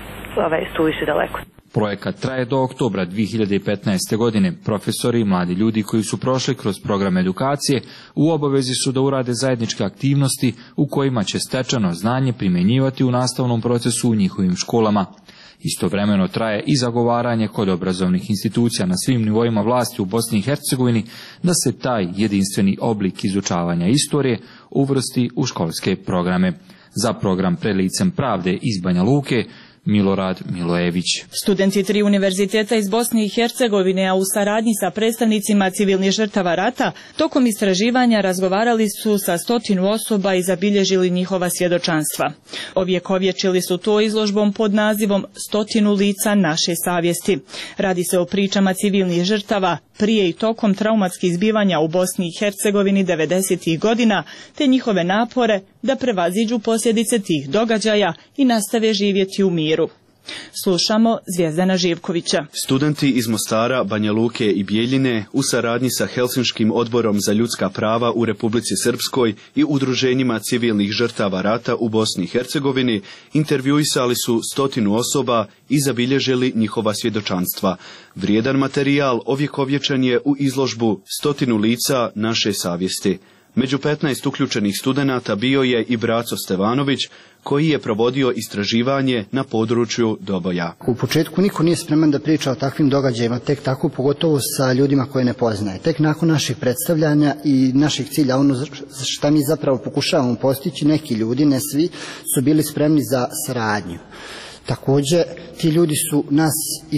suviše daleko. Projekat traje do oktobra 2015. godine. Profesori i mladi ljudi koji su prošli kroz program edukacije u obavezi su da urade zajedničke aktivnosti u kojima će stečeno znanje primjenjivati u nastavnom procesu u njihovim školama. Istovremeno traje i zagovaranje kod obrazovnih institucija na svim nivoima vlasti u Bosni i Hercegovini da se taj jedinstveni oblik izučavanja istorije uvrsti u školske programe. Za program Pred licem pravde iz Banja Luke, Milorad Milojević. Studenti 3 univerziteta iz Bosne i Hercegovine, a u saradnji sa predstavnicima civilnih žrtava rata, tokom istraživanja razgovarali su sa 100 osoba i zabilježili njihova svjedočanstva. Ovjekovječili su to izložbom pod nazivom 100 lica naše savjesti. Radi se o pričama civilnih žrtava prije i tokom traumatskih zbivanja u Bosni i Hercegovini 90. godina, te njihove napore da prevaziđu posljedice tih događaja i nastave živjeti u miru. Slušamo Zvijezdana Živkovića. Studenti iz Mostara, Banja Luke i Bijeljine u saradnji sa Helsinškim odborom za ljudska prava u Republici Srpskoj i udruženjima civilnih žrtava rata u Bosni i Hercegovini intervjuisali su 100 osoba i zabilježili njihova svjedočanstva. Vrijedan materijal ovjekovječan je u izložbu 100 lica naše savjesti. Među 15 uključenih studenata bio je i Braco Stevanović, koji je provodio istraživanje na području Doboja. U početku niko nije spreman da priča o takvim događajima, tek tako pogotovo sa ljudima koje ne poznaje. Tek nakon naših predstavljanja i naših cilja, ono što mi zapravo pokušavamo postići, neki ljudi, ne svi, su bili spremni za saradnju. Također, ti ljudi su nas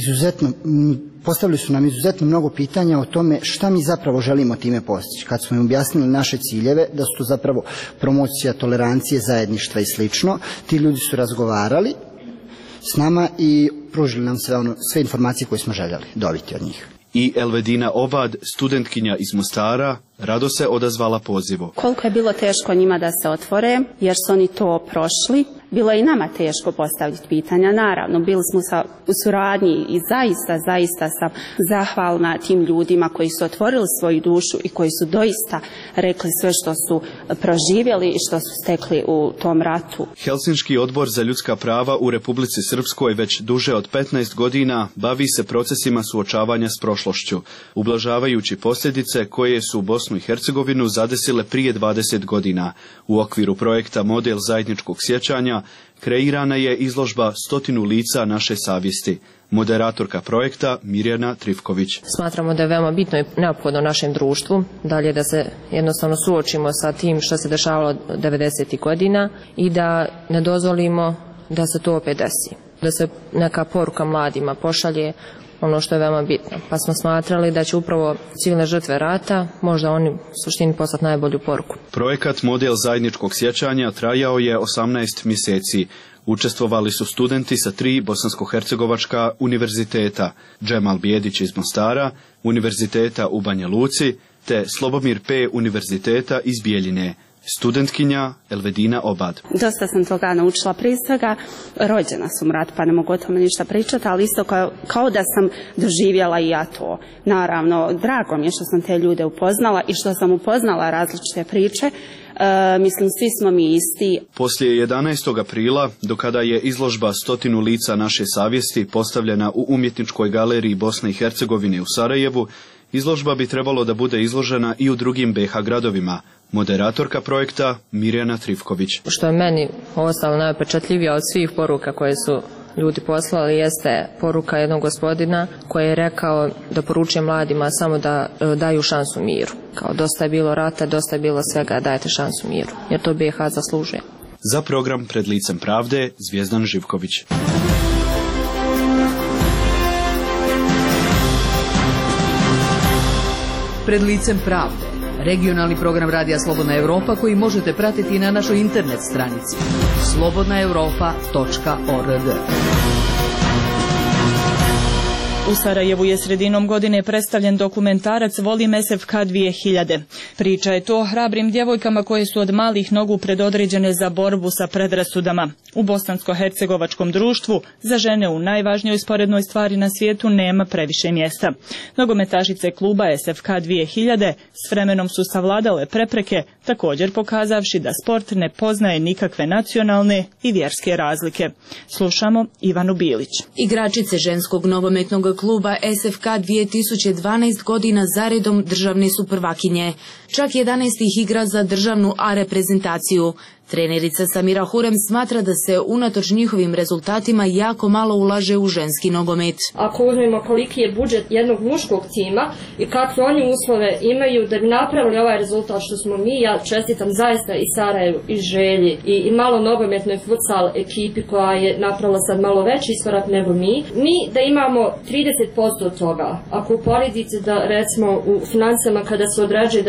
postavili su nam izuzetno mnogo pitanja o tome šta mi zapravo želimo time postići. Kad smo im objasnili naše ciljeve, da su to zapravo promocija tolerancije, zajedništva i slično, ti ljudi su razgovarali s nama i pružili nam sve informacije koje smo željeli dobiti od njih. I Elvedina Obad, studentkinja iz Mostara, rado se odazvala pozivu. Koliko je bilo teško njima da se otvore, jer su oni to prošli. Bilo je i nama teško postaviti pitanja, naravno, bili smo u suradnji i zaista sam zahvalna tim ljudima koji su otvorili svoju dušu i koji su doista rekli sve što su proživjeli i što su stekli u tom ratu. Helsinški odbor za ljudska prava u Republici Srpskoj već duže od 15 godina bavi se procesima suočavanja s prošlošću, ublažavajući posljedice koje su Bosnu i Hercegovinu zadesile prije 20 godina. U okviru projekta Model zajedničkog sjećanja kreirana je izložba 100 lica naše savjesti. Moderatorka projekta Mirjana Trifković. Smatramo da je veoma bitno i neophodno našem društvu dalje da se jednostavno suočimo sa tim što se dešavalo 90. godina i da ne dozvolimo da se to opet desi. Da se neka poruka mladima pošalje, ono što je veoma bitno. Pa smo smatrali da će upravo civilne žrtve rata možda oni u suštini poslati najbolju poruku. Projekat Model zajedničkog sjećanja trajao je 18 mjeseci. Učestvovali su studenti sa 3 bosansko-hercegovačka univerziteta, Džemal Bijedić iz Mostara, Univerziteta u Banja Luci, te Slobomir P. Univerziteta iz Bijeljine. Studentkinja Elvedina Obad. Dosta sam toga naučila, prije svega rođena sam u ratu, pa ne mogu o tome ništa pričati, ali isto kao da sam doživjela i ja to. Naravno, drago mi je što sam te ljude upoznala i što sam upoznala različite priče. Mislim, svi smo mi isti. Poslije 11. aprila, do kada je izložba 100 lica naše savjesti postavljena u Umjetničkoj galeriji Bosne i Hercegovine u Sarajevu, izložba bi trebalo da bude izložena i u drugim BiH gradovima. Moderatorka projekta Mirjana Trifković. Što je meni ostalo najupečatljivije od svih poruka koje su ljudi poslali jeste poruka jednog gospodina koji je rekao da poručuje mladima samo da daju šansu miru. Kao dosta je bilo rata, dosta je bilo svega, dajte šansu miru, jer to BiH zaslužuje. Za program Pred licem pravde, Zvijezdan Živković. Pred licem pravde. regionalni program Radija Slobodna Europa koji možete pratiti na našoj internet stranici slobodnaeuropa.org. U Sarajevu je sredinom godine predstavljen dokumentarac Volim SFK 2000. Priča je to o hrabrim djevojkama koje su od malih nogu predodređene za borbu sa predrasudama. U bosansko-hercegovačkom društvu za žene u najvažnijoj sporednoj stvari na svijetu nema previše mjesta. Nogometašice kluba SFK 2000 s vremenom su savladale prepreke, također pokazavši da sport ne poznaje nikakve nacionalne i vjerske razlike. Slušamo Ivanu Bilić. Igračice ženskog nogometnog kluba SFK 2012 godina zaredom državne su prvakinje. Čak 11 ih igra za državnu A reprezentaciju. Trenerica Samira Hurem smatra da se unatoč njihovim rezultatima jako malo ulaže u ženski nogomet. Ako uzmemo koliki je budžet jednog muškog tima i kakve oni uslove imaju da bi napravili ovaj rezultat što smo mi, ja čestitam zaista i Sarajevu i Želji i malo nogometnoj futsal ekipi koja je napravila sad malo veći iskorak nego mi. Mi da imamo 30% od toga, ako uporedite da recimo u financijama kada se odrađuje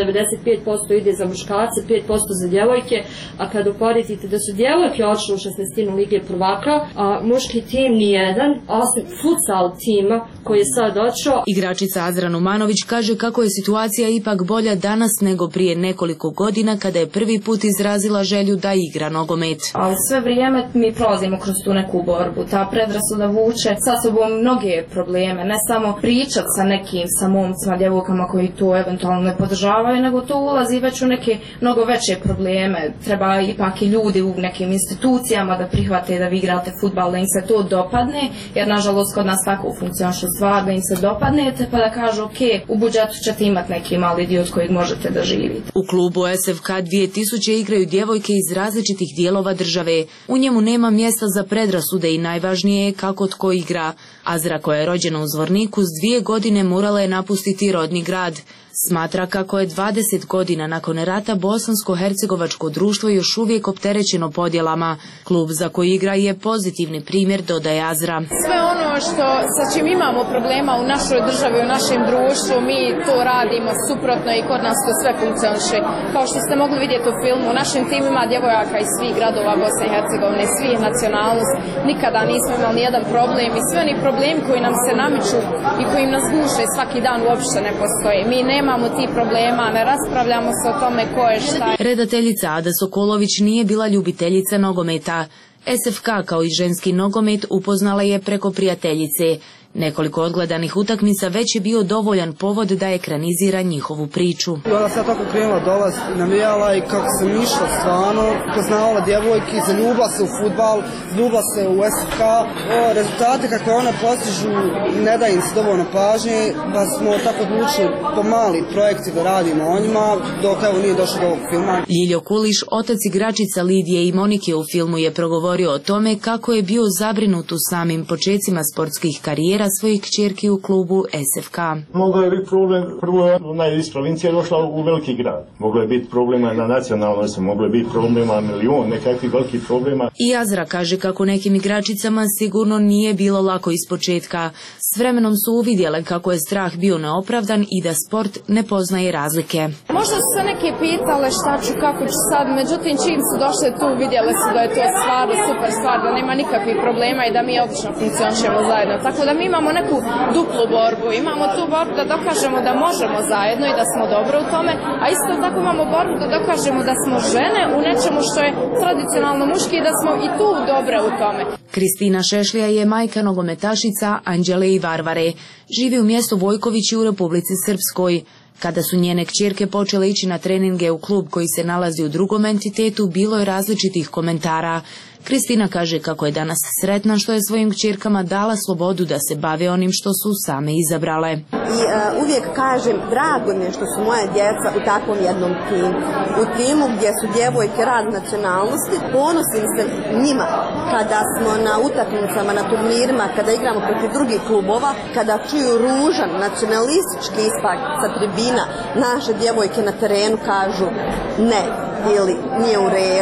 95% ide za muškarce, 5% za djevojke, a kada uporedite da su djevojke odšle u 16. Lige prvaka, a muški tim nijedan, osim futsal tima koji je sad odšao. Igračica Azra Numanović kaže kako je situacija ipak bolja danas nego prije nekoliko godina kada je prvi put izrazila želju da igra nogomet. Ali sve vrijeme mi prolazimo kroz tu neku borbu. Ta predrasuda vuče sa sobom mnoge probleme, ne samo pričat sa nekim, sa momcima, djevojkama koji to eventualno ne podržavaju, nego to ulazi već u neke mnogo veće probleme. Treba ipak i ljudi u nekim institucijama da prihvate da vi igrate fudbal, da im se to dopadne, jer nažalost kod nas tako funkcioniše stvar, da im se dopadnete pa da kažu ok, u budžetu ćete imati neki mali dio od kojeg možete da živite. U klubu SFK 2000 igraju djevojke iz različitih dijelova države. U njemu nema mjesta za predrasude i najvažnije je kako tko igra. Azra koja je rođena u Zvorniku s 2 godine morala je napustiti rodni grad. Smatra kako je 20 godina nakon rata bosansko-hercegovačko društvo još uvijek opterećeno podjelama. Klub za koji igra je pozitivni primjer, dodaje Azra. Sve ono sa čim imamo problema u našoj državi, u našem društvu, mi to radimo suprotno i kod nas to sve funkcioniše. Kao što ste mogli vidjeti u filmu, u našem timu ima djevojaka iz svih gradova Bosne i Hercegovine, svih nacionalnosti. Nikada nismo imali nijedan problem i sve oni problemi koji nam se namiču i koji nas guše svaki dan uopšte ne postoje. Mi nemamo ti problema, ne raspravljamo se o tome ko je šta. Redateljica Ada Sokolović nije bila ljubiteljica nogometa. SFK kao i ženski nogomet upoznala je preko prijateljice. Nekoliko odgledanih utakmica već je bio dovoljan povod da ekranizira njihovu priču. Ona sad tako krenula dolaz i navijala i kako sam išla stvarno, poznavala djevojki, zaljubila se u fudbal, zaljubila se u SFK. Rezultate kakve one postižu ne da im se dovoljno pažnje, pa smo tako odlučili po mali projekti da radimo o njima, dok evo nije došlo do ovog filma. Ljiljo Kuliš, otac igračica Lidije i Monike u filmu, je progovorio o tome kako je bio zabrinut u samim počecima sportskih karijera svojih kćerki u klubu SFK. Moglo je biti problem, prvo ona je iz provincije došla u veliki grad. Moglo je biti problema na nacionalnoj, moglo je biti problema milion, nekakvih velikih problema. I Azra kaže kako nekim igračicama sigurno nije bilo lako iz početka. S vremenom su uvidjele kako je strah bio neopravdan i da sport ne poznaje razlike. Možda su se neke pitale šta ću, kako ću sad, međutim čim su došle tu vidjele su da je to stvarno super stvar, da nema nikakvih problema i da mi odlično funkcionišemo zajedno. Tako da mi imamo neku duplu borbu, imamo tu borbu da dokažemo da možemo zajedno i da smo dobro u tome, a isto tako imamo borbu da dokažemo da smo žene u nečemu što je tradicionalno muški i da smo i tu dobre u tome. Kristina Šešlija je majka nogometašica Anđele i Varvare. Živi u mjestu Vojkovići u Republici Srpskoj. Kada su njene kćerke počele ići na treninge u klub koji se nalazi u drugom entitetu, bilo je različitih komentara. Kristina kaže kako je danas sretna što je svojim kćerkama dala slobodu da se bave onim što su same izabrale. I uvijek kažem, drago mi je što su moje djeca u takvom jednom timu. U timu gdje su djevojke razne nacionalnosti, ponosim se njima kada smo na utakmicama, na turnirima, kada igramo protiv drugih klubova, kada čuju ružan nacionalistički ispad sa tribina, naše djevojke na terenu kažu ne ili nije u redu.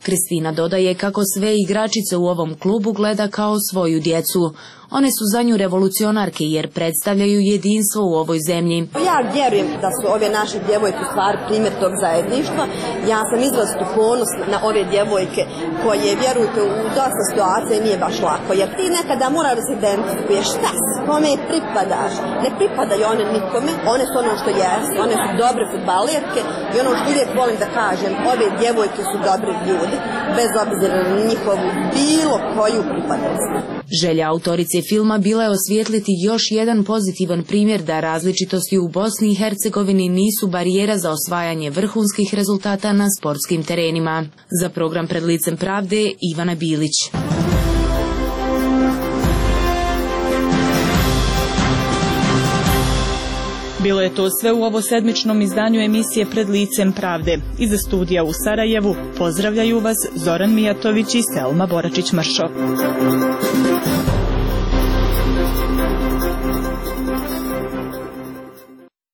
Kristina dodaje kako sve igračice u ovom klubu gleda kao svoju djecu. One su za nju revolucionarke jer predstavljaju jedinstvo u ovoj zemlji. Ja vjerujem da su ove naše djevojke u stvari primjer tog zajedništva. Ja sam izrazito ponosna na ove djevojke koje, vjerujte, u dosta situacije nije baš lako. Jer ti nekada moraš da se identifikuješ šta si, kome pripadaš. Ne pripadaju one nikome, one su ono što jesu, one su dobre fudbalerke i ono što uvijek volim da kažem, ove djevojke su dobri ljudi, bez obzira na njihovu bilo koju pripadnost. Želja autorice filma bila je osvijetliti još jedan pozitivan primjer da različitosti u Bosni i Hercegovini nisu barijera za osvajanje vrhunskih rezultata na sportskim terenima. Za program Pred licem pravde, Ivana Bilić. Bilo je to sve u ovo sedmičnom izdanju emisije Pred licem pravde. Iza studija u Sarajevu pozdravljaju vas Zoran Mijatović i Selma Boračić-Mršo.